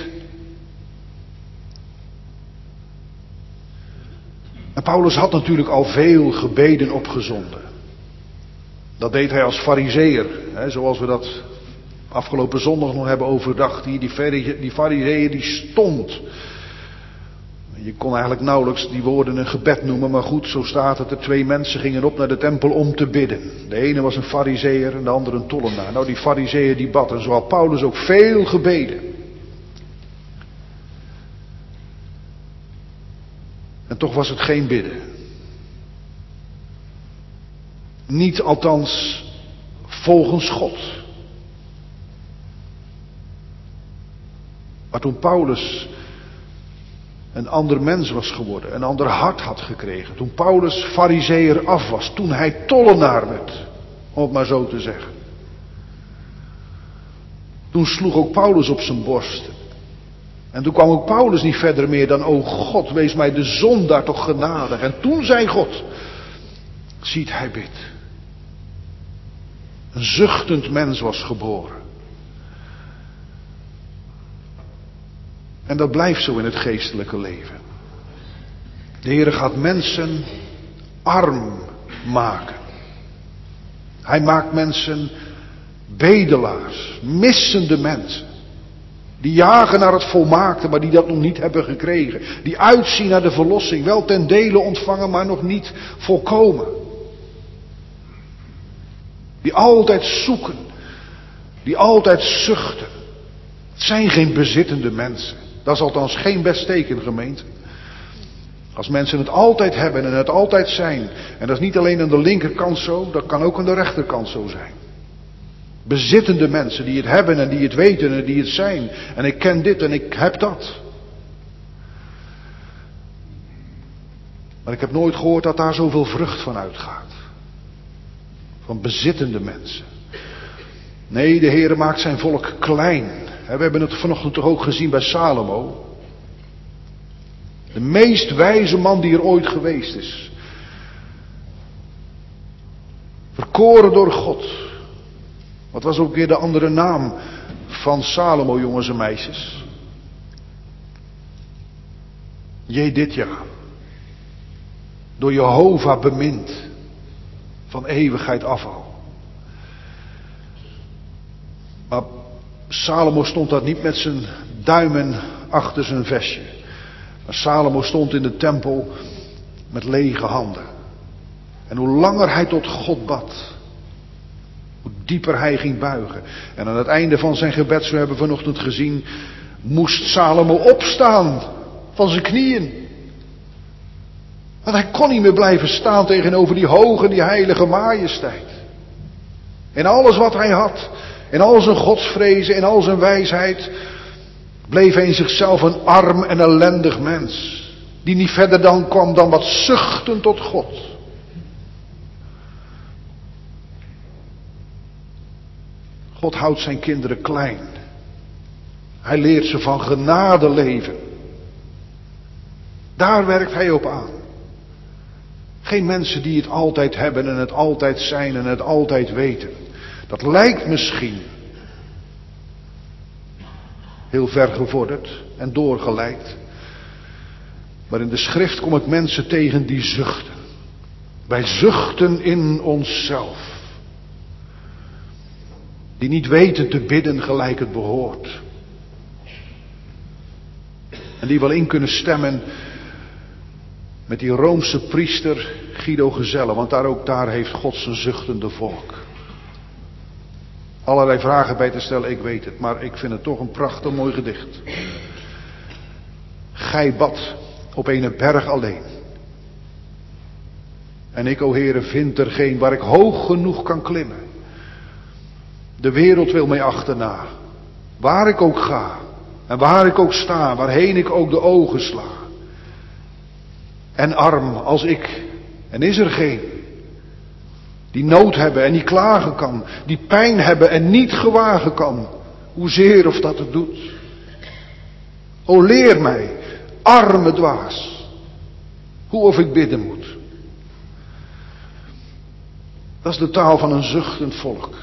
En Paulus had natuurlijk al veel gebeden opgezonden. Dat deed hij als farizeeër, zoals we dat afgelopen zondag nog hebben overdacht. Die farizeeër die stond. Je kon eigenlijk nauwelijks die woorden een gebed noemen, maar goed, zo staat het. Er 2 mensen gingen op naar de tempel om te bidden. De ene was een farizeeër en de andere een tollenaar. Nou, die farizeeër die bad, en zo had Paulus ook veel gebeden. En toch was het geen bidden. Niet althans volgens God. Maar toen Paulus een ander mens was geworden, een ander hart had gekregen, toen Paulus farizeeër af was, toen hij tollenaar werd, om het maar zo te zeggen. Toen sloeg ook Paulus op zijn borst. En toen kwam ook Paulus niet verder meer dan: o God, wees mij de zondaar toch genadig. En toen zei God: ziet, hij bidt. Een zuchtend mens was geboren. En dat blijft zo in het geestelijke leven. De Heere gaat mensen arm maken. Hij maakt mensen bedelaars, missende mensen. Die jagen naar het volmaakte, maar die dat nog niet hebben gekregen. Die uitzien naar de verlossing, wel ten dele ontvangen, maar nog niet volkomen. Die altijd zoeken, die altijd zuchten. Het zijn geen bezittende mensen. Dat is althans geen best teken, gemeente. Als mensen het altijd hebben en het altijd zijn. En dat is niet alleen aan de linkerkant zo, dat kan ook aan de rechterkant zo zijn. Bezittende mensen die het hebben en die het weten en die het zijn. En ik ken dit en ik heb dat. Maar ik heb nooit gehoord dat daar zoveel vrucht van uitgaat. Van bezittende mensen. Nee, de Heere maakt zijn volk klein. We hebben het vanochtend toch ook gezien bij Salomo. De meest wijze man die er ooit geweest is. Verkoren door God. Wat was ook weer de andere naam van Salomo, jongens en meisjes? Jedidja. Door Jehovah bemind. Van eeuwigheid af al. Maar Salomo stond daar niet met zijn duimen achter zijn vestje. Maar Salomo stond in de tempel met lege handen. En hoe langer hij tot God bad, hoe dieper hij ging buigen. En aan het einde van zijn gebed, zo hebben we vanochtend gezien, moest Salomo opstaan van zijn knieën. Want hij kon niet meer blijven staan tegenover die hoge, die heilige majesteit. En alles wat hij had, in al zijn godsvrezen, in al zijn wijsheid, bleef hij in zichzelf een arm en ellendig mens. Die niet verder dan kwam dan wat zuchten tot God. God houdt zijn kinderen klein. Hij leert ze van genade leven. Daar werkt hij op aan. Geen mensen die het altijd hebben en het altijd zijn en het altijd weten. Dat lijkt misschien heel ver gevorderd en doorgeleid. Maar in de schrift kom ik mensen tegen die zuchten. Wij zuchten in onszelf. Die niet weten te bidden gelijk het behoort. En die wel in kunnen stemmen met die Roomse priester Guido Gezelle. Want ook daar heeft God zijn zuchtende volk. Allerlei vragen bij te stellen, ik weet het. Maar ik vind het toch een prachtig mooi gedicht. Gij bad op een berg alleen. En ik, o Heere, vind er geen waar ik hoog genoeg kan klimmen. De wereld wil mij achterna. Waar ik ook ga. En waar ik ook sta. Waarheen ik ook de ogen sla. En arm als ik. En is er geen. Die nood hebben en niet klagen kan. Die pijn hebben en niet gewagen kan. Hoezeer of dat het doet. O leer mij, arme dwaas. Hoe of ik bidden moet. Dat is de taal van een zuchtend volk.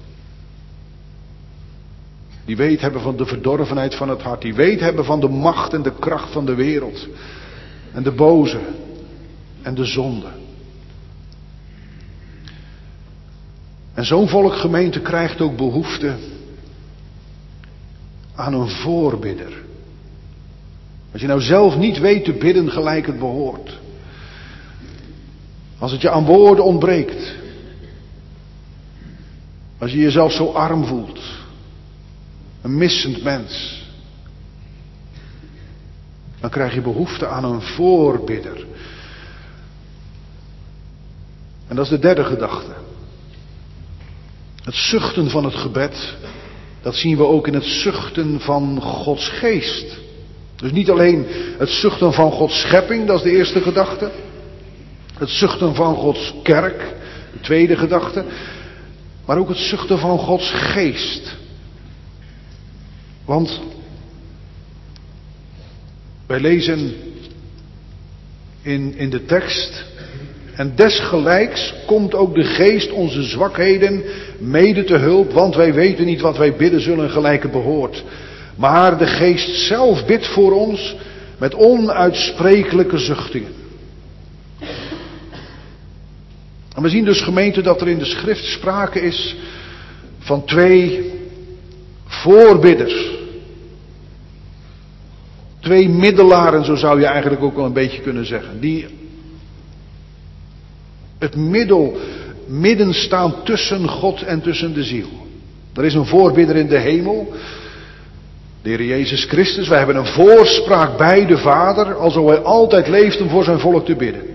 Die weet hebben van de verdorvenheid van het hart. Die weet hebben van de macht en de kracht van de wereld. En de boze. En de zonde. En zo'n volkgemeente krijgt ook behoefte aan een voorbidder. Als je nou zelf niet weet te bidden gelijk het behoort. Als het je aan woorden ontbreekt. Als je jezelf zo arm voelt. Een missend mens. Dan krijg je behoefte aan een voorbidder. En dat is de derde gedachte. Het zuchten van het gebed, dat zien we ook in het zuchten van Gods geest. Dus niet alleen het zuchten van Gods schepping, dat is de eerste gedachte. Het zuchten van Gods kerk, de tweede gedachte. Maar ook het zuchten van Gods geest. Want wij lezen in de tekst: en desgelijks komt ook de geest onze zwakheden mede te hulp, want wij weten niet wat wij bidden zullen gelijk het behoort. Maar de geest zelf bidt voor ons met onuitsprekelijke zuchtingen. En we zien dus, gemeente, dat er in de schrift sprake is van twee voorbidders. Twee middelaren, zo zou je eigenlijk ook wel een beetje kunnen zeggen. Die het midden staan tussen God en tussen de ziel. Er is een voorbidder in de hemel, de Heer Jezus Christus. Wij hebben een voorspraak bij de Vader, alzo hij altijd leeft om voor zijn volk te bidden.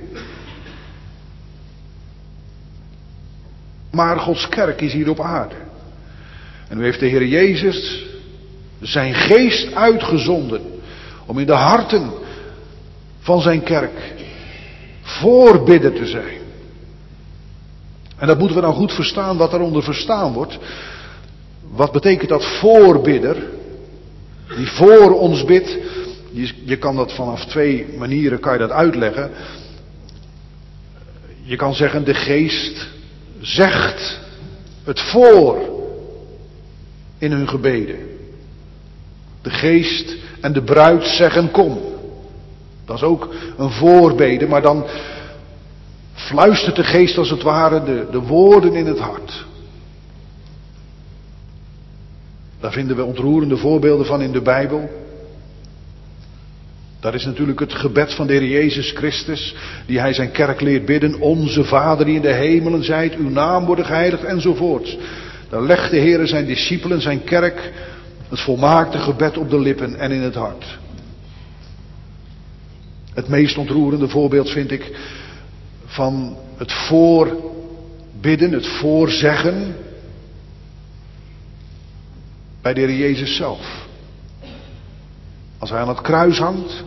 Maar Gods kerk is hier op aarde. En nu heeft de Heer Jezus zijn geest uitgezonden om in de harten van zijn kerk voorbidder te zijn. En dat moeten we dan goed verstaan wat daaronder verstaan wordt. Wat betekent dat voorbidder? Die voor ons bidt. Je kan dat vanaf twee manieren kan je dat uitleggen. Je kan zeggen, de geest zegt het voor in hun gebeden. De geest en de bruid zeggen kom. Dat is ook een voorbede, maar dan fluistert de geest als het ware de woorden in het hart. Daar vinden we ontroerende voorbeelden van in de Bijbel. Dat is natuurlijk het gebed van de Heer Jezus Christus, die hij zijn kerk leert bidden. Onze Vader die in de hemelen zijt, uw naam worden geheiligd enzovoorts. Daar legt de Heer zijn discipelen, zijn kerk, het volmaakte gebed op de lippen en in het hart. Het meest ontroerende voorbeeld vind ik van het voorbidden, het voorzeggen bij de Heer Jezus zelf. Als hij aan het kruis hangt,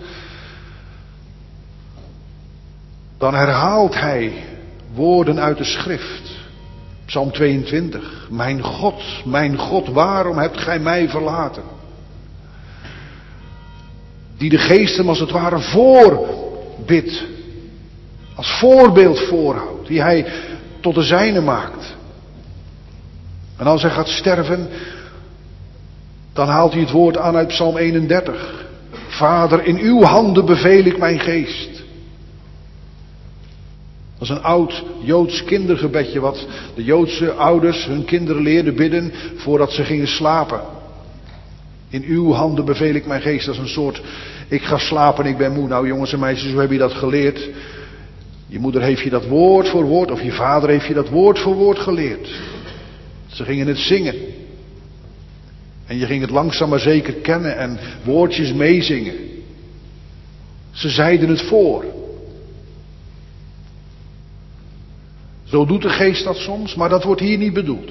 dan herhaalt hij woorden uit de schrift. Psalm 22. Mijn God, waarom hebt gij mij verlaten? Die de geest hem als het ware voorbidt. Als voorbeeld voorhoudt. Die hij tot de zijne maakt. En als hij gaat sterven, dan haalt hij het woord aan uit Psalm 31. Vader, in uw handen beveel ik mijn geest. Dat is een oud Joods kindergebedje wat de Joodse ouders hun kinderen leerden bidden voordat ze gingen slapen. In uw handen beveel ik mijn geest. Dat is een soort, ik ga slapen, ik ben moe. Nou jongens en meisjes, hoe heb je dat geleerd? Je moeder heeft je dat woord voor woord, of je vader heeft je dat woord voor woord geleerd. Ze gingen het zingen. En je ging het langzaam maar zeker kennen en woordjes meezingen. Ze zeiden het voor. Zo doet de geest dat soms, maar dat wordt hier niet bedoeld.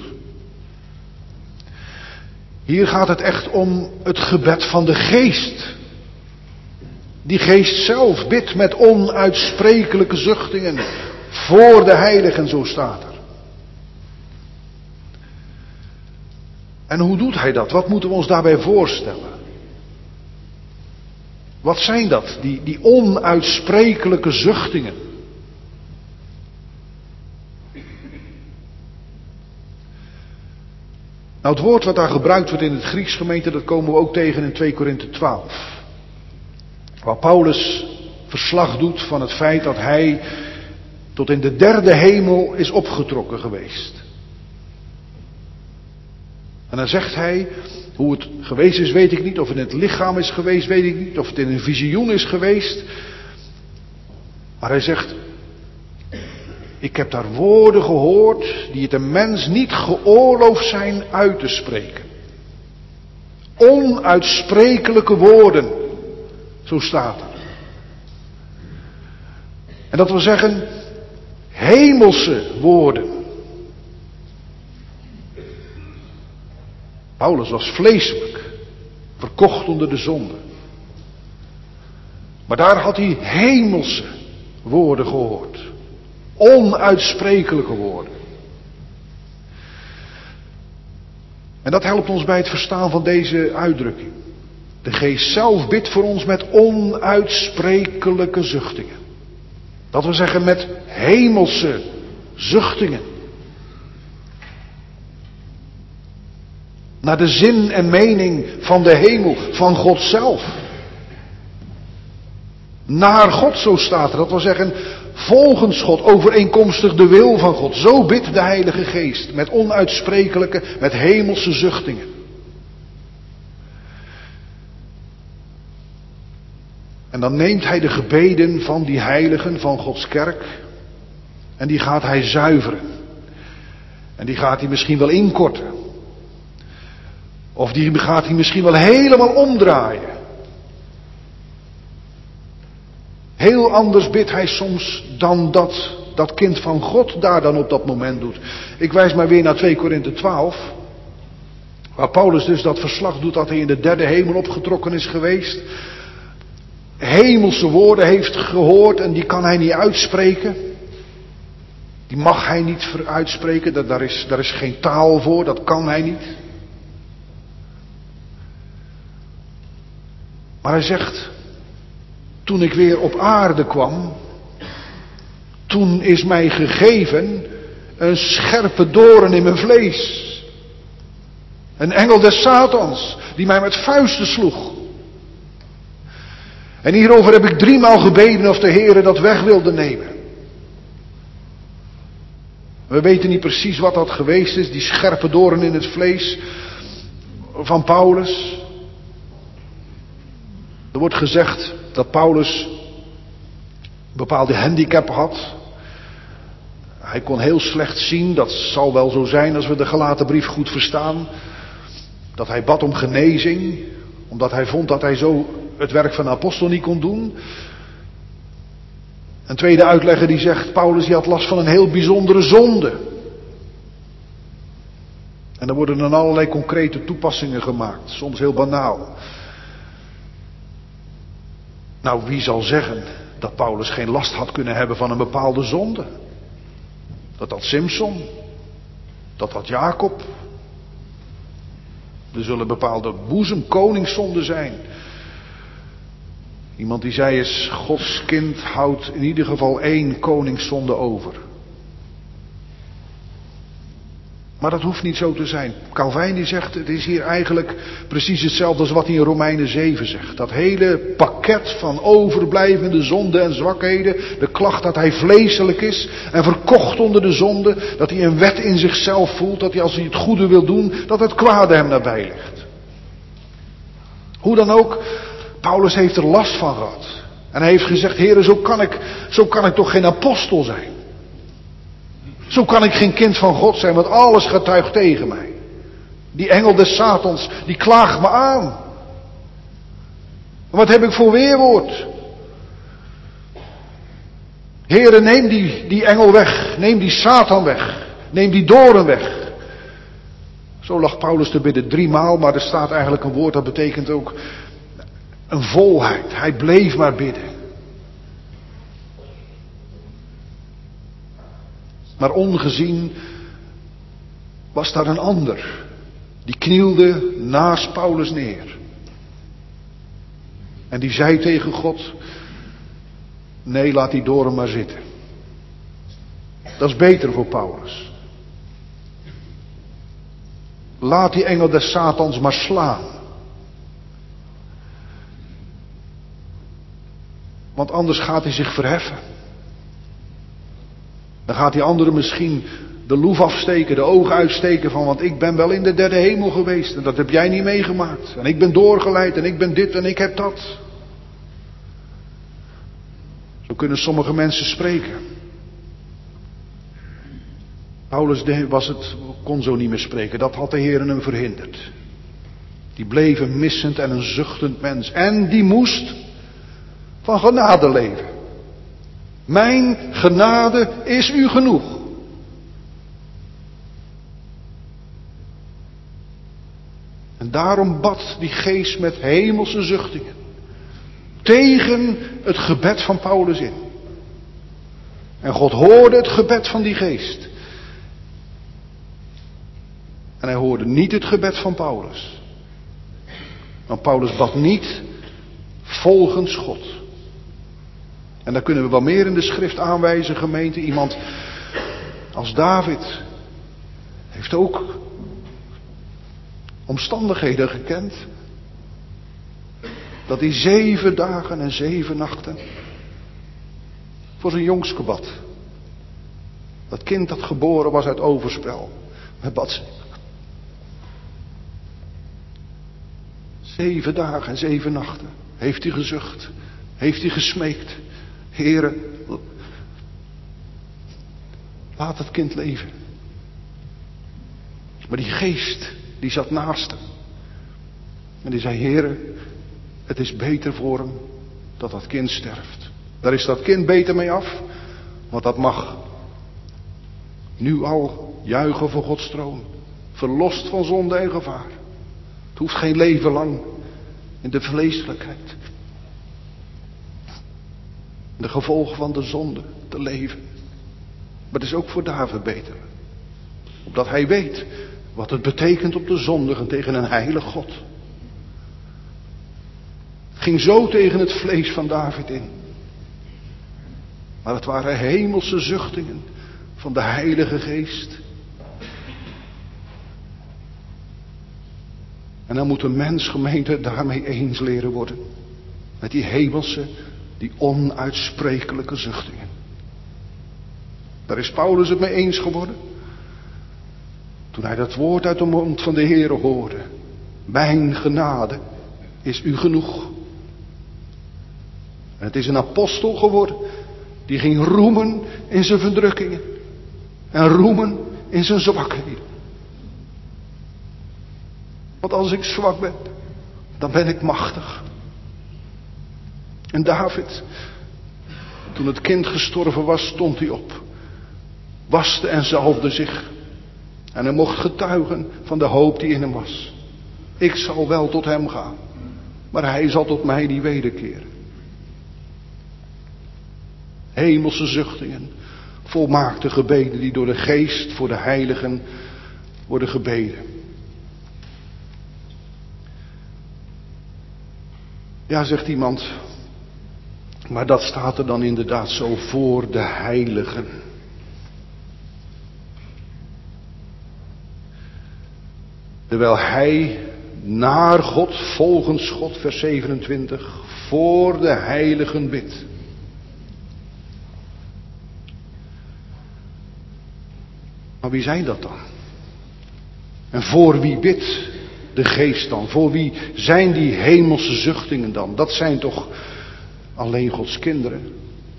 Hier gaat het echt om het gebed van de geest. Die geest zelf bidt met onuitsprekelijke zuchtingen voor de heiligen, zo staat er. En hoe doet hij dat? Wat moeten we ons daarbij voorstellen? Wat zijn dat, die onuitsprekelijke zuchtingen? Nou, het woord wat daar gebruikt wordt in het Grieks, gemeente, dat komen we ook tegen in 2 Korinthe 12. Waar Paulus verslag doet van het feit dat hij tot in de derde hemel is opgetrokken geweest. En dan zegt hij, hoe het geweest is weet ik niet, of het in het lichaam is geweest weet ik niet, of het in een visioen is geweest. Maar hij zegt, ik heb daar woorden gehoord die het een mens niet geoorloofd zijn uit te spreken. Onuitsprekelijke woorden, zo staat er. En dat wil zeggen, hemelse woorden. Paulus was vleeselijk, verkocht onder de zonde. Maar daar had hij hemelse woorden gehoord. Onuitsprekelijke woorden. En dat helpt ons bij het verstaan van deze uitdrukking. De Geest zelf bidt voor ons met onuitsprekelijke zuchtingen. Dat wil zeggen met hemelse zuchtingen. Naar de zin en mening van de hemel, van God zelf. Naar God, zo staat er. Dat wil zeggen, volgens God, overeenkomstig de wil van God. Zo bidt de Heilige Geest, met onuitsprekelijke, met hemelse zuchtingen. En dan neemt hij de gebeden van die heiligen, van Gods kerk, en die gaat hij zuiveren. En die gaat hij misschien wel inkorten. Of die gaat hij misschien wel helemaal omdraaien. Heel anders bidt hij soms dan dat kind van God daar dan op dat moment doet. Ik wijs maar weer naar 2 Korinthe 12. Waar Paulus dus dat verslag doet dat hij in de derde hemel opgetrokken is geweest. Hemelse woorden heeft gehoord en die kan hij niet uitspreken. Die mag hij niet uitspreken, daar is geen taal voor, dat kan hij niet. Maar hij zegt, toen ik weer op aarde kwam, toen is mij gegeven een scherpe doorn in mijn vlees. Een engel des Satans, die mij met vuisten sloeg. En hierover heb ik 3 maal gebeden of de Heere dat weg wilde nemen. We weten niet precies wat dat geweest is, die scherpe doorn in het vlees van Paulus. Er wordt gezegd dat Paulus een bepaalde handicap had. Hij kon heel slecht zien, dat zal wel zo zijn als we de gelaten brief goed verstaan. Dat hij bad om genezing, omdat hij vond dat hij zo het werk van de apostel niet kon doen. Een tweede uitlegger die zegt, Paulus die had last van een heel bijzondere zonde. En er worden dan allerlei concrete toepassingen gemaakt, soms heel banaal. Nou, wie zal zeggen dat Paulus geen last had kunnen hebben van een bepaalde zonde? Dat had Simson, dat had Jacob. Er zullen bepaalde boezemkoningszonden zijn. Iemand die zei is, Gods kind houdt in ieder geval 1 koningszonde over. Maar dat hoeft niet zo te zijn. Calvijn die zegt, het is hier eigenlijk precies hetzelfde als wat hij in Romeinen 7 zegt. Dat hele pakket van overblijvende zonden en zwakheden. De klacht dat hij vleeselijk is en verkocht onder de zonde. Dat hij een wet in zichzelf voelt. Dat hij als hij het goede wil doen, dat het kwade hem nabij ligt. Hoe dan ook, Paulus heeft er last van gehad. En hij heeft gezegd, Heere, zo kan ik toch geen apostel zijn. Zo kan ik geen kind van God zijn, want alles getuigt tegen mij. Die engel des Satans, die klaagt me aan. Wat heb ik voor weerwoord? Heere, neem die engel weg. Neem die Satan weg. Neem die doorn weg. Zo lag Paulus te bidden 3 maal, maar er staat eigenlijk een woord dat betekent ook een volheid. Hij bleef maar bidden. Maar ongezien was daar een ander. Die knielde naast Paulus neer. En die zei tegen God, nee, laat die doorn maar zitten. Dat is beter voor Paulus. Laat die engel des Satans maar slaan. Want anders gaat hij zich verheffen. Dan gaat die andere misschien de loef afsteken, de ogen uitsteken van, want ik ben wel in de derde hemel geweest en dat heb jij niet meegemaakt. En ik ben doorgeleid en ik ben dit en ik heb dat. Zo kunnen sommige mensen spreken. Paulus kon zo niet meer spreken, dat had de Heer hem verhinderd. Die bleef een missend en een zuchtend mens. En die moest van genade leven. Mijn genade is u genoeg. En daarom bad die geest met hemelse zuchtingen. Tegen het gebed van Paulus in. En God hoorde het gebed van die geest. En hij hoorde niet het gebed van Paulus. Want Paulus bad niet volgens God. En daar kunnen we wel meer in de schrift aanwijzen, gemeente. Iemand als David heeft ook omstandigheden gekend. Dat hij 7 dagen en 7 nachten voor zijn jongske bad. Dat kind dat geboren was uit overspel. Met bad. 7 dagen en 7 nachten heeft hij gezucht. Heeft hij gesmeekt. Heere, laat het kind leven. Maar die geest, die zat naast hem. En die zei, Heere, het is beter voor hem dat dat kind sterft. Daar is dat kind beter mee af. Want dat mag nu al juichen voor Gods troon. Verlost van zonde en gevaar. Het hoeft geen leven lang in de vleeselijkheid. De gevolgen van de zonde te leven. Maar het is ook voor David beter. Omdat hij weet wat het betekent om te zondigen tegen een heilig God. Het ging zo tegen het vlees van David in. Maar het waren hemelse zuchtingen van de Heilige Geest. En dan moet een mens, gemeente, daarmee eens leren worden. Met die hemelse, die onuitsprekelijke zuchtingen. Daar is Paulus het mee eens geworden. Toen hij dat woord uit de mond van de Heere hoorde. Mijn genade is u genoeg. En het is een apostel geworden. Die ging roemen in zijn verdrukkingen. En roemen in zijn zwakheden. Want als ik zwak ben, dan ben ik machtig. En David, toen het kind gestorven was, stond hij op. Waste en zalfde zich. En hij mocht getuigen van de hoop die in hem was. Ik zal wel tot hem gaan, maar hij zal tot mij niet wederkeren. Hemelse zuchtingen, volmaakte gebeden die door de geest voor de heiligen worden gebeden. Ja, zegt iemand, maar dat staat er dan inderdaad zo voor de heiligen. Terwijl hij naar God, volgens God, vers 27, voor de heiligen bidt. Maar wie zijn dat dan? En voor wie bidt de geest dan? Voor wie zijn die hemelse zuchtingen dan? Dat zijn toch alleen Gods kinderen?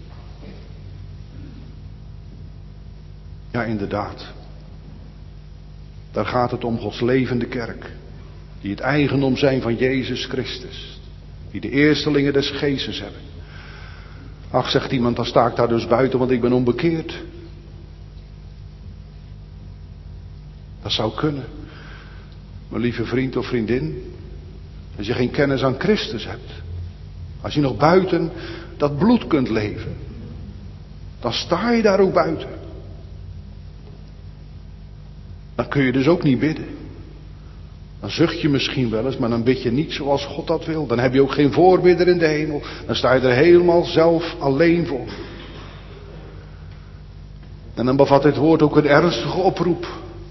Ja, inderdaad. Daar gaat het om Gods levende kerk. Die het eigendom zijn van Jezus Christus. Die de eerstelingen des geestes hebben. Ach, zegt iemand, dan sta ik daar dus buiten, want ik ben onbekeerd. Dat zou kunnen. Mijn lieve vriend of vriendin. Als je geen kennis aan Christus hebt. Als je nog buiten dat bloed kunt leven. Dan sta je daar ook buiten. Dan kun je dus ook niet bidden. Dan zucht je misschien wel eens, maar dan bid je niet zoals God dat wil. Dan heb je ook geen voorbidder in de hemel. Dan sta je er helemaal zelf alleen voor. En dan bevat dit woord ook een ernstige oproep.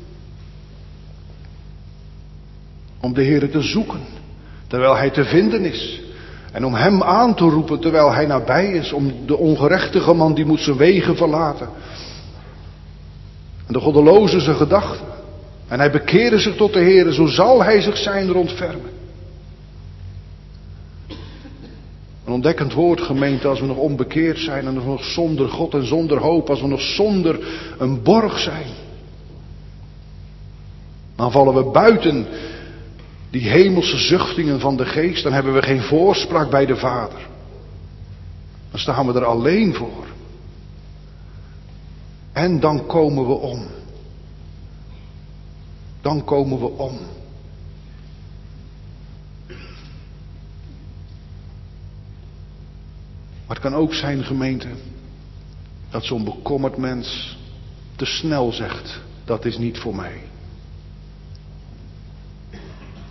Om de Heere te zoeken, terwijl Hij te vinden is. En om Hem aan te roepen, terwijl Hij nabij is. Om de ongerechtige man, die moet zijn wegen verlaten. En de goddeloze zijn gedachten. En hij bekeerde zich tot de Heere, zo zal Hij zich zijn rondfermen. Een ontdekkend woord, gemeente, als we nog onbekeerd zijn. En nog zonder God en zonder hoop. Als we nog zonder een borg zijn. Dan vallen we buiten die hemelse zuchtingen van de geest. Dan hebben we geen voorspraak bij de Vader. Dan staan we er alleen voor. En dan komen we om. Dan komen we om. Maar het kan ook zijn, gemeente, dat zo'n bekommerd mens te snel zegt, dat is niet voor mij.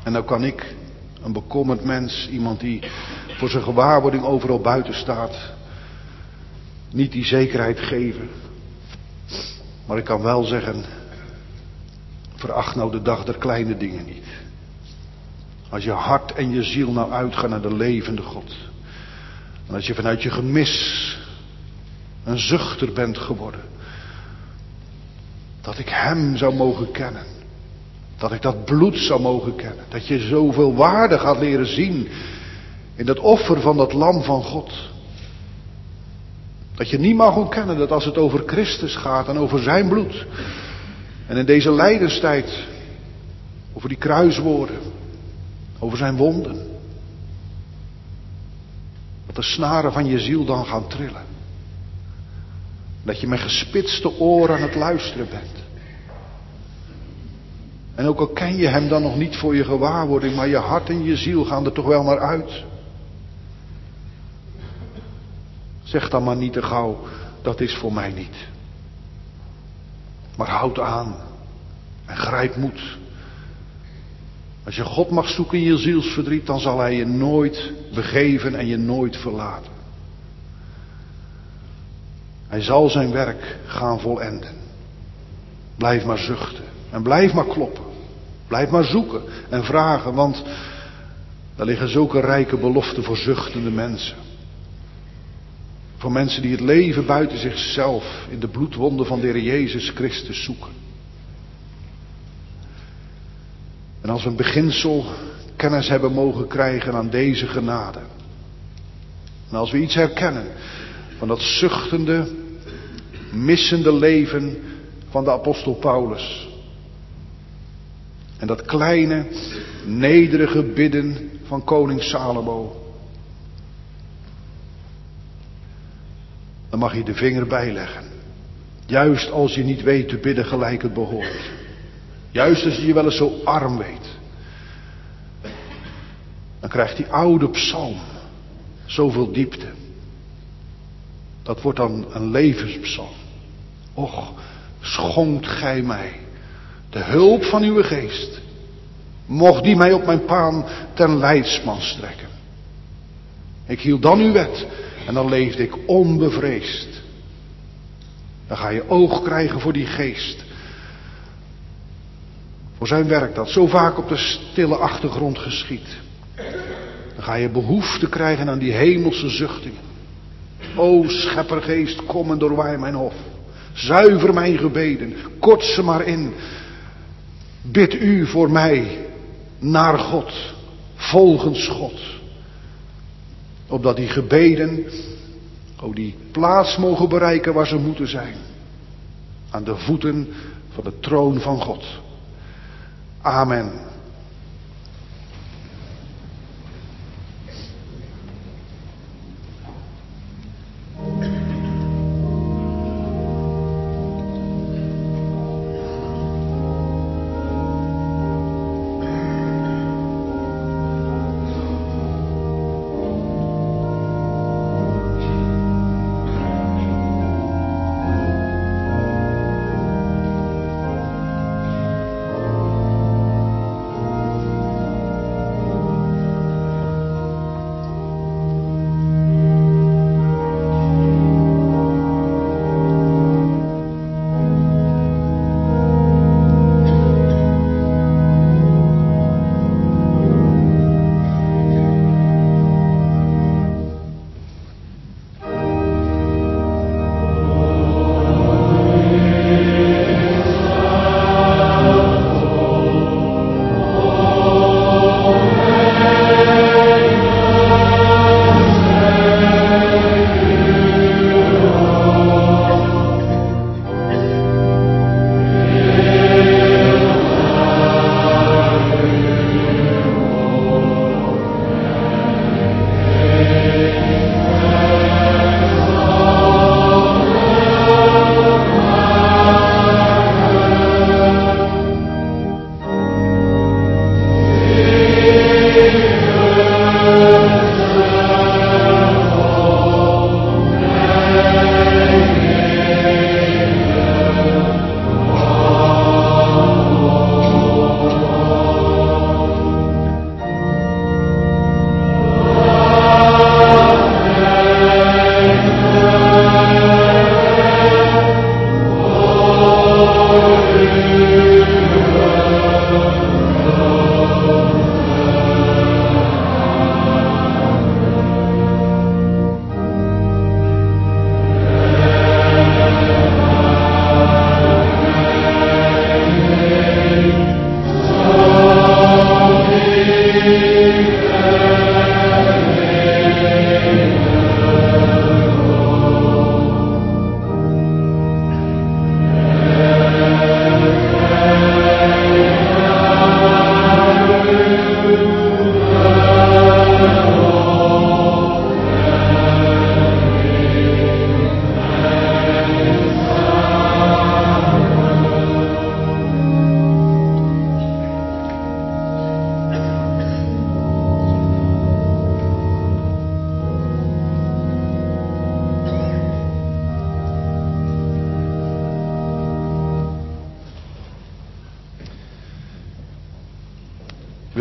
En nou kan ik, een bekommerd mens, iemand die voor zijn gewaarwording overal buiten staat, niet die zekerheid geven. Maar ik kan wel zeggen, veracht nou de dag der kleine dingen niet. Als je hart en je ziel nou uitgaan naar de levende God. En als je vanuit je gemis een zuchter bent geworden. Dat ik hem zou mogen kennen. Dat ik dat bloed zou mogen kennen. Dat je zoveel waarde gaat leren zien in dat offer van dat lam van God. Dat je niet mag ontkennen dat als het over Christus gaat en over zijn bloed. En in deze lijdenstijd over die kruiswoorden. Over zijn wonden. Dat de snaren van je ziel dan gaan trillen. Dat je met gespitste oren aan het luisteren bent. En ook al ken je hem dan nog niet voor je gewaarwording, maar je hart en je ziel gaan er toch wel naar uit. Zeg dan maar niet te gauw, dat is voor mij niet. Maar houd aan en grijp moed. Als je God mag zoeken in je zielsverdriet, dan zal hij je nooit begeven en je nooit verlaten. Hij zal zijn werk gaan volenden. Blijf maar zuchten en blijf maar kloppen. Blijf maar zoeken en vragen, want er liggen zulke rijke beloften voor zuchtende mensen. Voor mensen die het leven buiten zichzelf in de bloedwonden van de Heer Jezus Christus zoeken. En als we een beginsel kennis hebben mogen krijgen aan deze genade. En als we iets herkennen van dat zuchtende, missende leven van de apostel Paulus. En dat kleine, nederige bidden van koning Salomo. Dan mag je de vinger bijleggen. Juist als je niet weet te bidden gelijk het behoort. Juist als je je wel eens zo arm weet. Dan krijgt die oude psalm zoveel diepte. Dat wordt dan een levenspsalm. Och, schonkt gij mij de hulp van uw geest. Mocht die mij op mijn paan ten leidsman strekken. Ik hield dan uw wet en dan leefde ik onbevreesd. Dan ga je oog krijgen voor die geest. Voor zijn werk dat zo vaak op de stille achtergrond geschiet. Dan ga je behoefte krijgen aan die hemelse zuchtingen. O scheppergeest, kom en doorwaai mijn hof. Zuiver mijn gebeden, kort ze maar in. Bid u voor mij naar God, volgens God. Opdat die gebeden, die plaats mogen bereiken waar ze moeten zijn. Aan de voeten van de troon van God. Amen.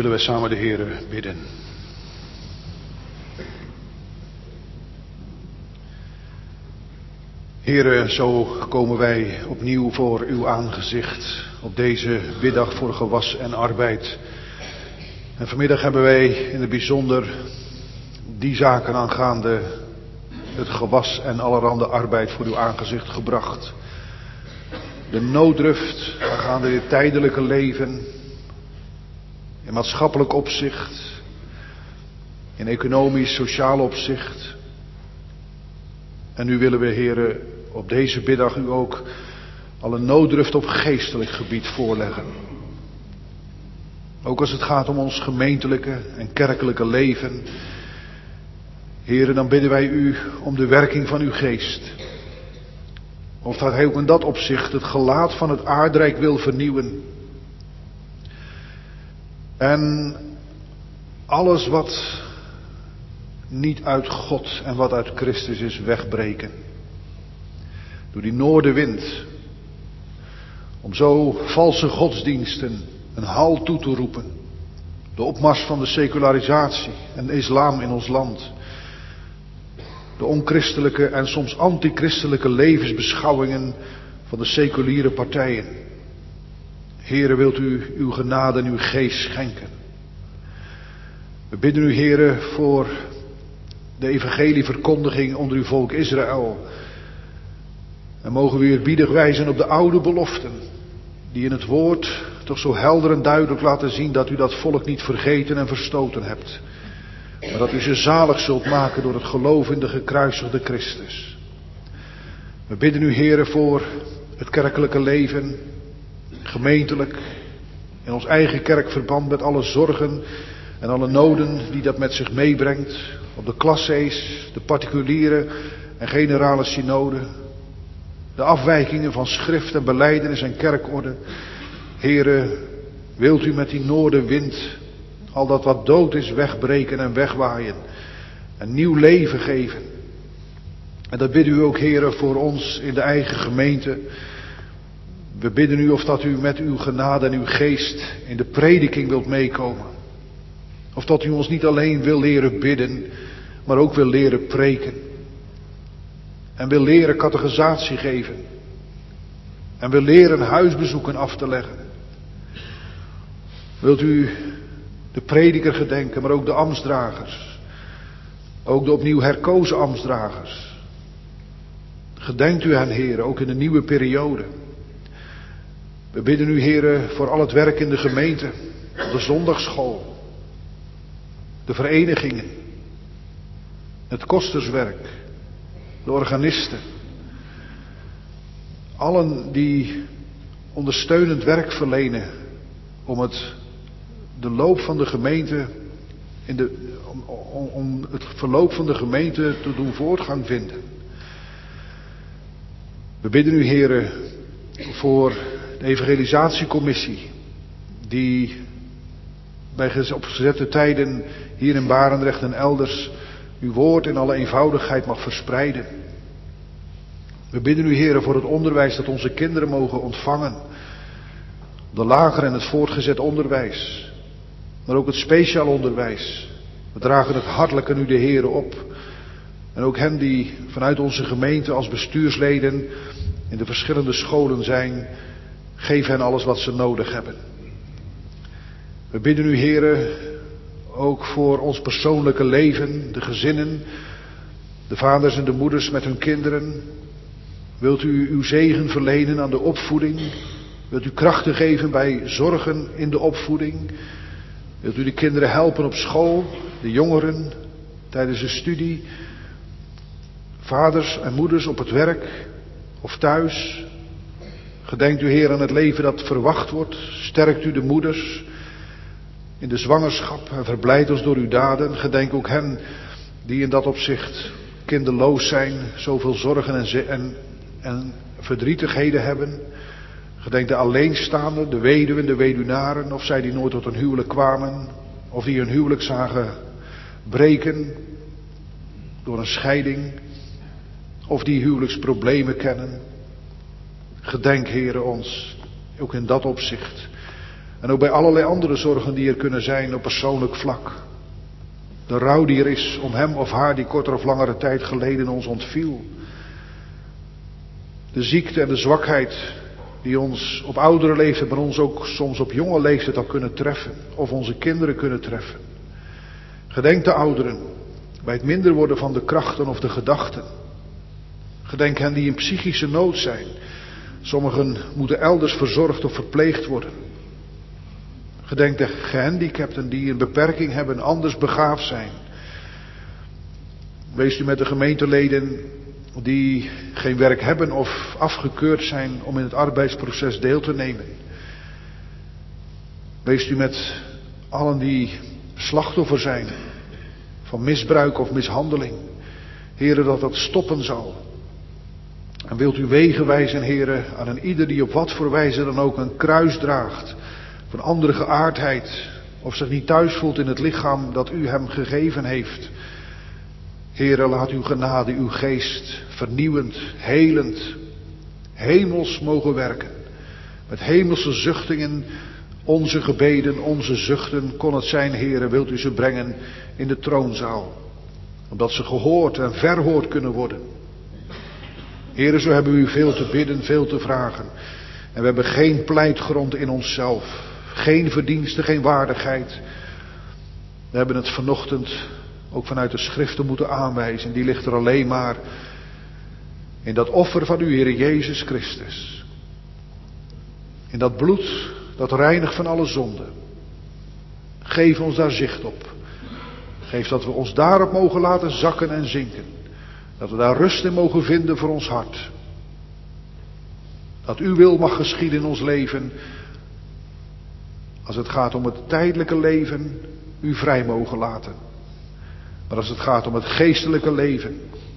willen wij samen de Heere bidden. Heere, zo komen wij opnieuw voor uw aangezicht op deze middag voor gewas en arbeid. En vanmiddag hebben wij in het bijzonder die zaken aangaande het gewas en allerhande arbeid voor uw aangezicht gebracht. De nooddruft aangaande dit tijdelijke leven, in maatschappelijk opzicht, in economisch, sociaal opzicht. En nu willen we, Heere, op deze middag u ook alle nooddruft op geestelijk gebied voorleggen. Ook als het gaat om ons gemeentelijke en kerkelijke leven. Heere, dan bidden wij u om de werking van uw geest. Of dat hij ook in dat opzicht het gelaat van het aardrijk wil vernieuwen. En alles wat niet uit God en wat uit Christus is wegbreken. Door die noordenwind. Om zo valse godsdiensten een halt toe te roepen. De opmars van de secularisatie en de islam in ons land. De onchristelijke en soms antichristelijke levensbeschouwingen van de seculiere partijen. Heere, wilt u uw genade en uw geest schenken. We bidden u, Heere, voor de evangelieverkondiging onder uw volk Israël. En mogen we eerbiedig wijzen op de oude beloften, die in het woord toch zo helder en duidelijk laten zien dat u dat volk niet vergeten en verstoten hebt. Maar dat u ze zalig zult maken door het geloof in de gekruisigde Christus. We bidden u, Heere, voor het kerkelijke leven, gemeentelijk, in ons eigen kerkverband met alle zorgen en alle noden die dat met zich meebrengt. Op de klassees, de particuliere en generale synode. De afwijkingen van schrift en belijdenis en kerkorde. Heere, wilt u met die noordenwind al dat wat dood is wegbreken en wegwaaien. En nieuw leven geven. En dat bidden u ook, Heere, voor ons in de eigen gemeente. We bidden u of dat u met uw genade en uw geest in de prediking wilt meekomen. Of dat u ons niet alleen wil leren bidden, maar ook wil leren preken. En wil leren catechisatie geven. En wil leren huisbezoeken af te leggen. Wilt u de prediker gedenken, maar ook de ambtsdragers. Ook de opnieuw herkozen ambtsdragers. Gedenkt u hen, Heere, ook in de nieuwe periode. We bidden u, Heere, voor al het werk in de gemeente, de zondagsschool, de verenigingen, het kosterswerk, de organisten. Allen die ondersteunend werk verlenen om de loop van de gemeente, om het verloop van de gemeente te doen voortgang vinden. We bidden u, Heere, voor de evangelisatiecommissie die bij opgezette tijden hier in Barendrecht en elders uw woord in alle eenvoudigheid mag verspreiden. We bidden u, Heere, voor het onderwijs dat onze kinderen mogen ontvangen. De lager en het voortgezet onderwijs. Maar ook het speciaal onderwijs. We dragen het hartelijk aan u, de Heere, op. En ook hen die vanuit onze gemeente als bestuursleden in de verschillende scholen zijn. Geef hen alles wat ze nodig hebben. We bidden u, Heere, ook voor ons persoonlijke leven, de gezinnen, de vaders en de moeders met hun kinderen. Wilt u uw zegen verlenen aan de opvoeding? Wilt u krachten geven bij zorgen in de opvoeding? Wilt u de kinderen helpen op school, de jongeren tijdens de studie? Vaders en moeders op het werk of thuis? Gedenkt u, Heer, aan het leven dat verwacht wordt. Sterkt u de moeders in de zwangerschap en verblijdt ons door uw daden. Gedenk ook hen die in dat opzicht kinderloos zijn, zoveel zorgen en verdrietigheden hebben. Gedenk de alleenstaanden, de weduwen, de weduwnaren, of zij die nooit tot een huwelijk kwamen, of die hun huwelijk zagen breken door een scheiding, of die huwelijksproblemen kennen. Gedenk, Heere, ons, ook in dat opzicht. En ook bij allerlei andere zorgen die er kunnen zijn op persoonlijk vlak. De rouw die er is om hem of haar die korter of langere tijd geleden ons ontviel. De ziekte en de zwakheid die ons op oudere leeftijd, maar ons ook soms op jonge leeftijd al kunnen treffen. Of onze kinderen kunnen treffen. Gedenk de ouderen bij het minder worden van de krachten of de gedachten. Gedenk hen die in psychische nood zijn. Sommigen moeten elders verzorgd of verpleegd worden. Gedenk de gehandicapten die een beperking hebben, anders begaafd zijn. Wees u met de gemeenteleden die geen werk hebben of afgekeurd zijn om in het arbeidsproces deel te nemen. Wees u met allen die slachtoffer zijn van misbruik of mishandeling. Heren, dat dat stoppen zal. En wilt u wegen wijzen, heren, aan een ieder die op wat voor wijze dan ook een kruis draagt, van andere geaardheid, of zich niet thuis voelt in het lichaam dat u hem gegeven heeft. Heren, laat uw genade, uw geest, vernieuwend, helend, hemels mogen werken. Met hemelse zuchtingen, onze gebeden, onze zuchten, kon het zijn, heren, wilt u ze brengen in de troonzaal. Omdat ze gehoord en verhoord kunnen worden. Heren, zo hebben we u veel te bidden, veel te vragen. En we hebben geen pleitgrond in onszelf. Geen verdienste, geen waardigheid. We hebben het vanochtend ook vanuit de schriften moeten aanwijzen. Die ligt er alleen maar in dat offer van u, Heere Jezus Christus. In dat bloed dat reinigt van alle zonde. Geef ons daar zicht op. Geef dat we ons daarop mogen laten zakken en zinken. Dat we daar rust in mogen vinden voor ons hart. Dat uw wil mag geschieden in ons leven. Als het gaat om het tijdelijke leven, u vrij mogen laten. Maar als het gaat om het geestelijke leven,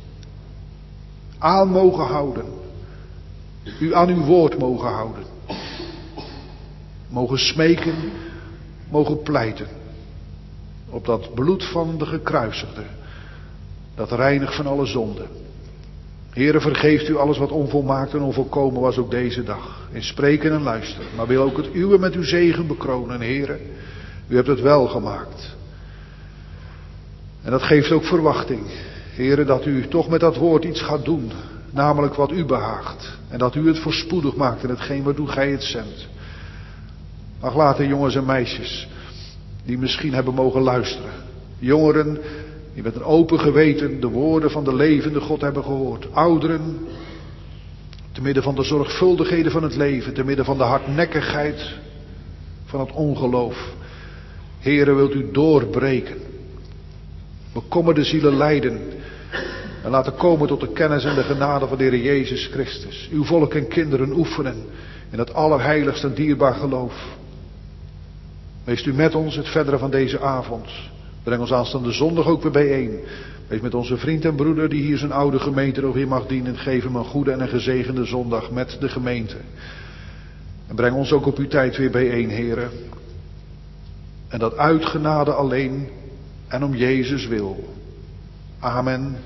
aan mogen houden. U aan uw woord mogen houden. Mogen smeken, mogen pleiten. Op dat bloed van de gekruisigde. Dat reinigt van alle zonden. Heere, vergeeft u alles wat onvolmaakt en onvolkomen was ook deze dag. In spreken en luisteren. Maar wil ook het uwe met uw zegen bekronen, Heere. U hebt het wel gemaakt. En dat geeft ook verwachting. Heere, dat u toch met dat woord iets gaat doen. Namelijk wat u behaagt. En dat u het voorspoedig maakt in hetgeen waartoe gij het zendt. Ach, laten jongens en meisjes die misschien hebben mogen luisteren. Jongeren die met een open geweten de woorden van de levende God hebben gehoord. Ouderen, te midden van de zorgvuldigheden van het leven, te midden van de hardnekkigheid van het ongeloof. Heere, wilt u doorbreken. Bekommerde zielen lijden en laten komen tot de kennis en de genade van de Heer Jezus Christus. Uw volk en kinderen oefenen in het allerheiligste en dierbaar geloof. Wees u met ons het verdere van deze avond. Breng ons aanstaande zondag ook weer bijeen. Wees met onze vriend en broeder die hier zijn oude gemeente nog weer mag dienen. Geef hem een goede en een gezegende zondag met de gemeente. En breng ons ook op uw tijd weer bijeen, Heere. En dat uit genade alleen en om Jezus wil. Amen.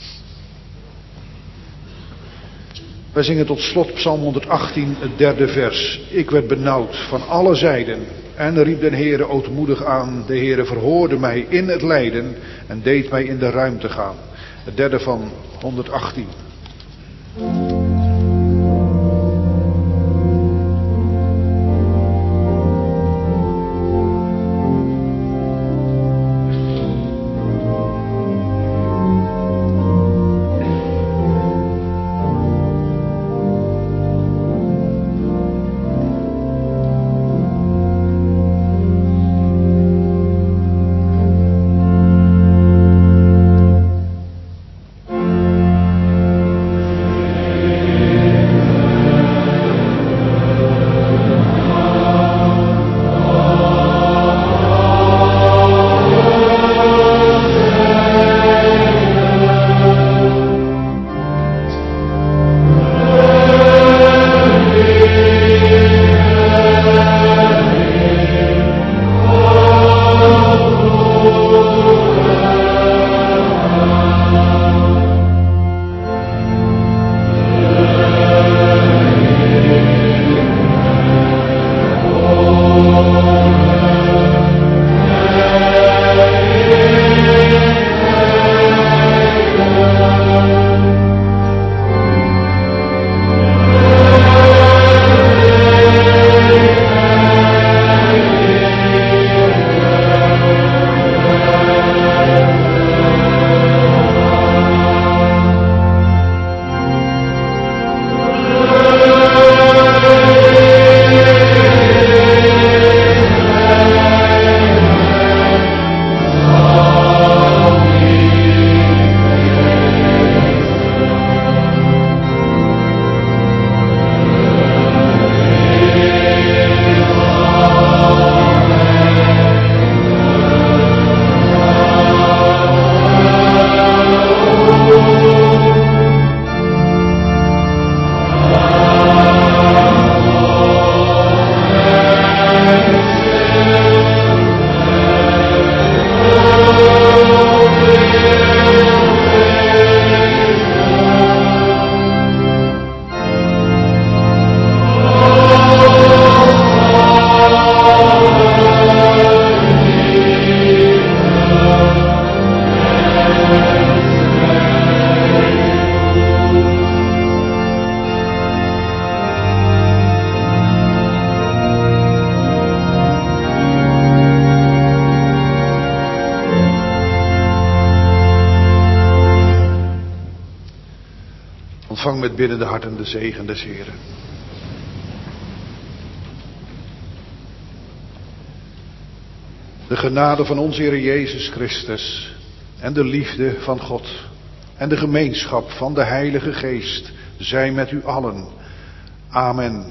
Wij zingen tot slot Psalm 118, het derde vers. Ik werd benauwd van alle zijden en riep den Heere ootmoedig aan. De Heere verhoorde mij in het lijden en deed mij in de ruimte gaan. Het derde van 118. Ontvang met biddende harten de zegen des Heren. De genade van onze Heer Jezus Christus en de liefde van God en de gemeenschap van de Heilige Geest zij met u allen. Amen.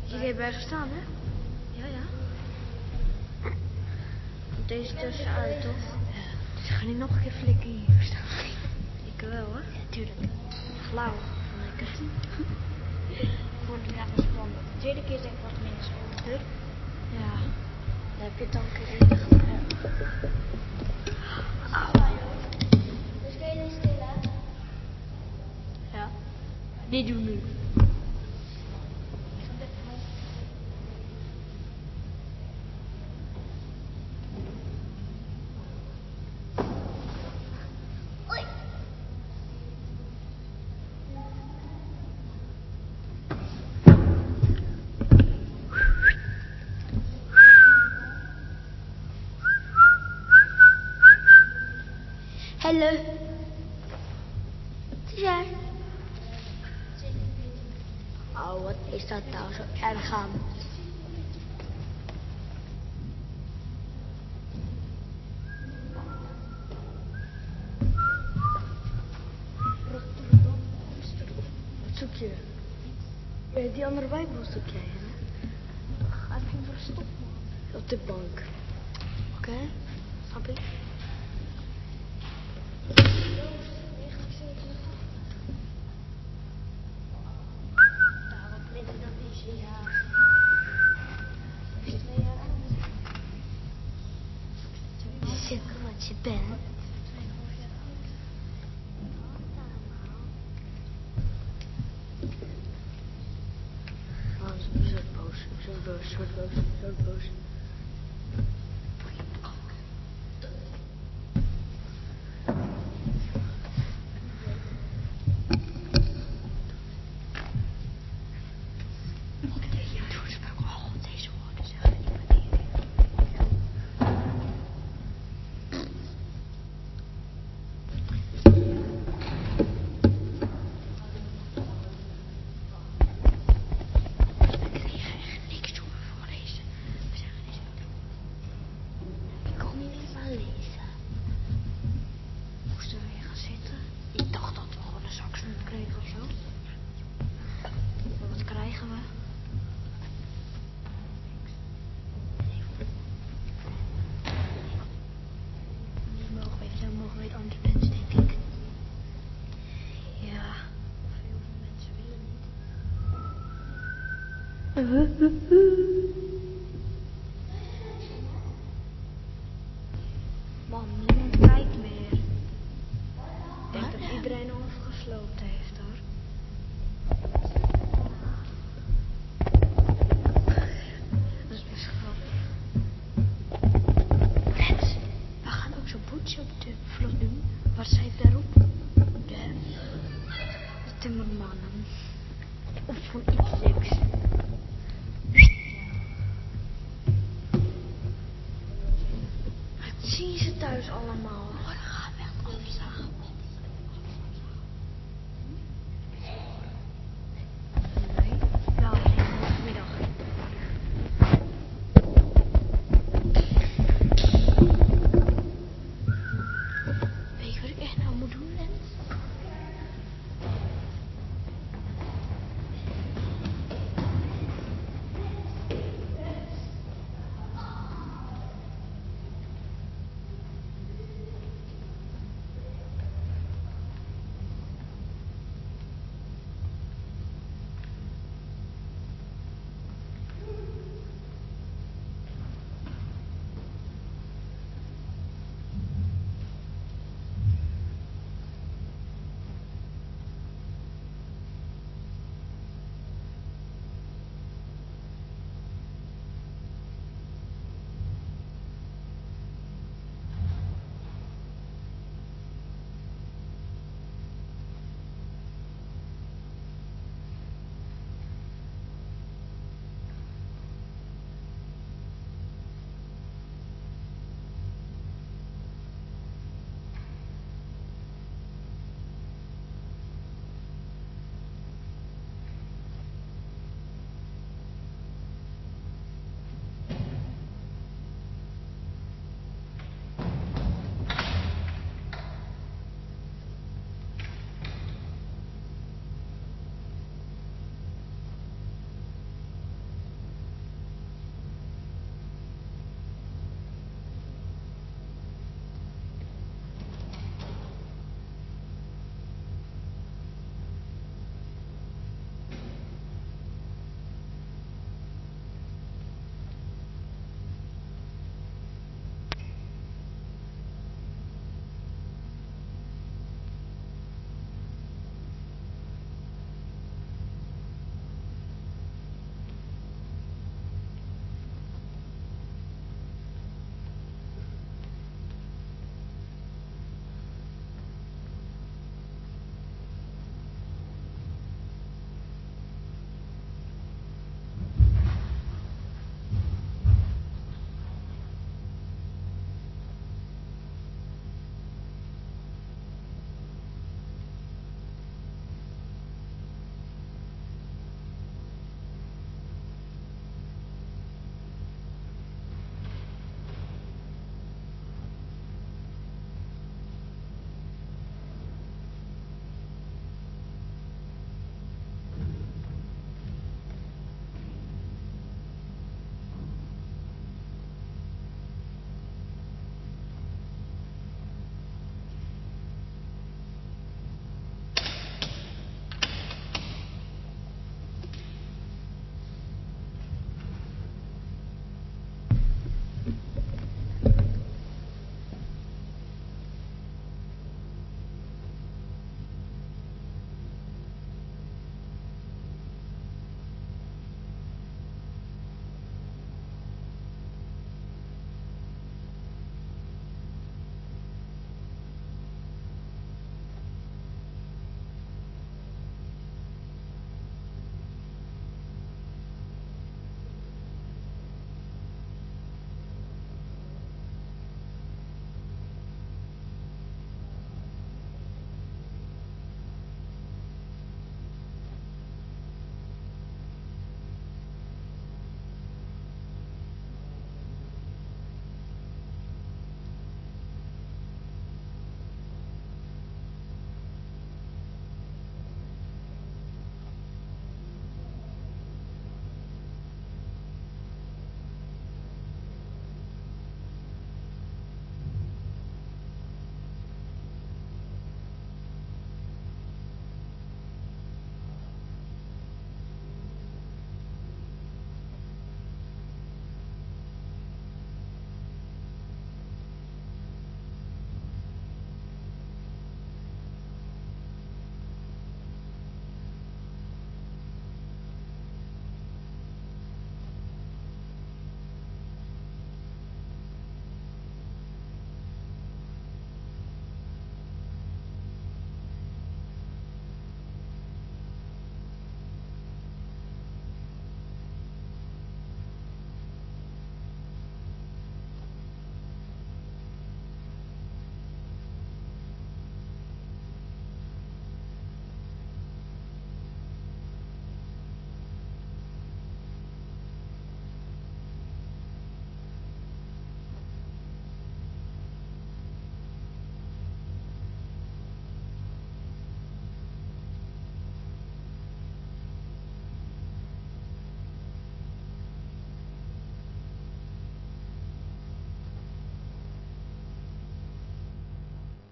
Jullie hebben er gestaan, hè? Ja, ja. Deze tussenuit, toch? Ja. Dus ga niet nog een keer flikken hier staan. Ik wel, hoor. Ja, tuurlijk. Flauw, vond ik het. Ik vond het inderdaad wel spannend. De tweede keer denk ik wat minder spannend. Ja. Dan heb je het dan een keer eerder gedaan. Dus kun je niet stillen? Ja. Niet doen nu. Hallo. Het is jij. Oh, wat is dat nou zo erg aan? Wat zoek je? Die andere bijbel zoek jij, hè? Ga even verstoppen. Op de bank. Oké, snap ik. Zeker wat je bent. Oh, zo boos, zo boos, zo boos, zo boos. Man, niemand kijkt meer. Ik denk dat iedereen overgesloopt heeft, hoor. Dat is best grappig. Frits, we gaan ook zo'n boetje op de vlot doen. Wat schrijft daarop? De timmermannen. Of van iets leuks. Wat zien ze thuis allemaal?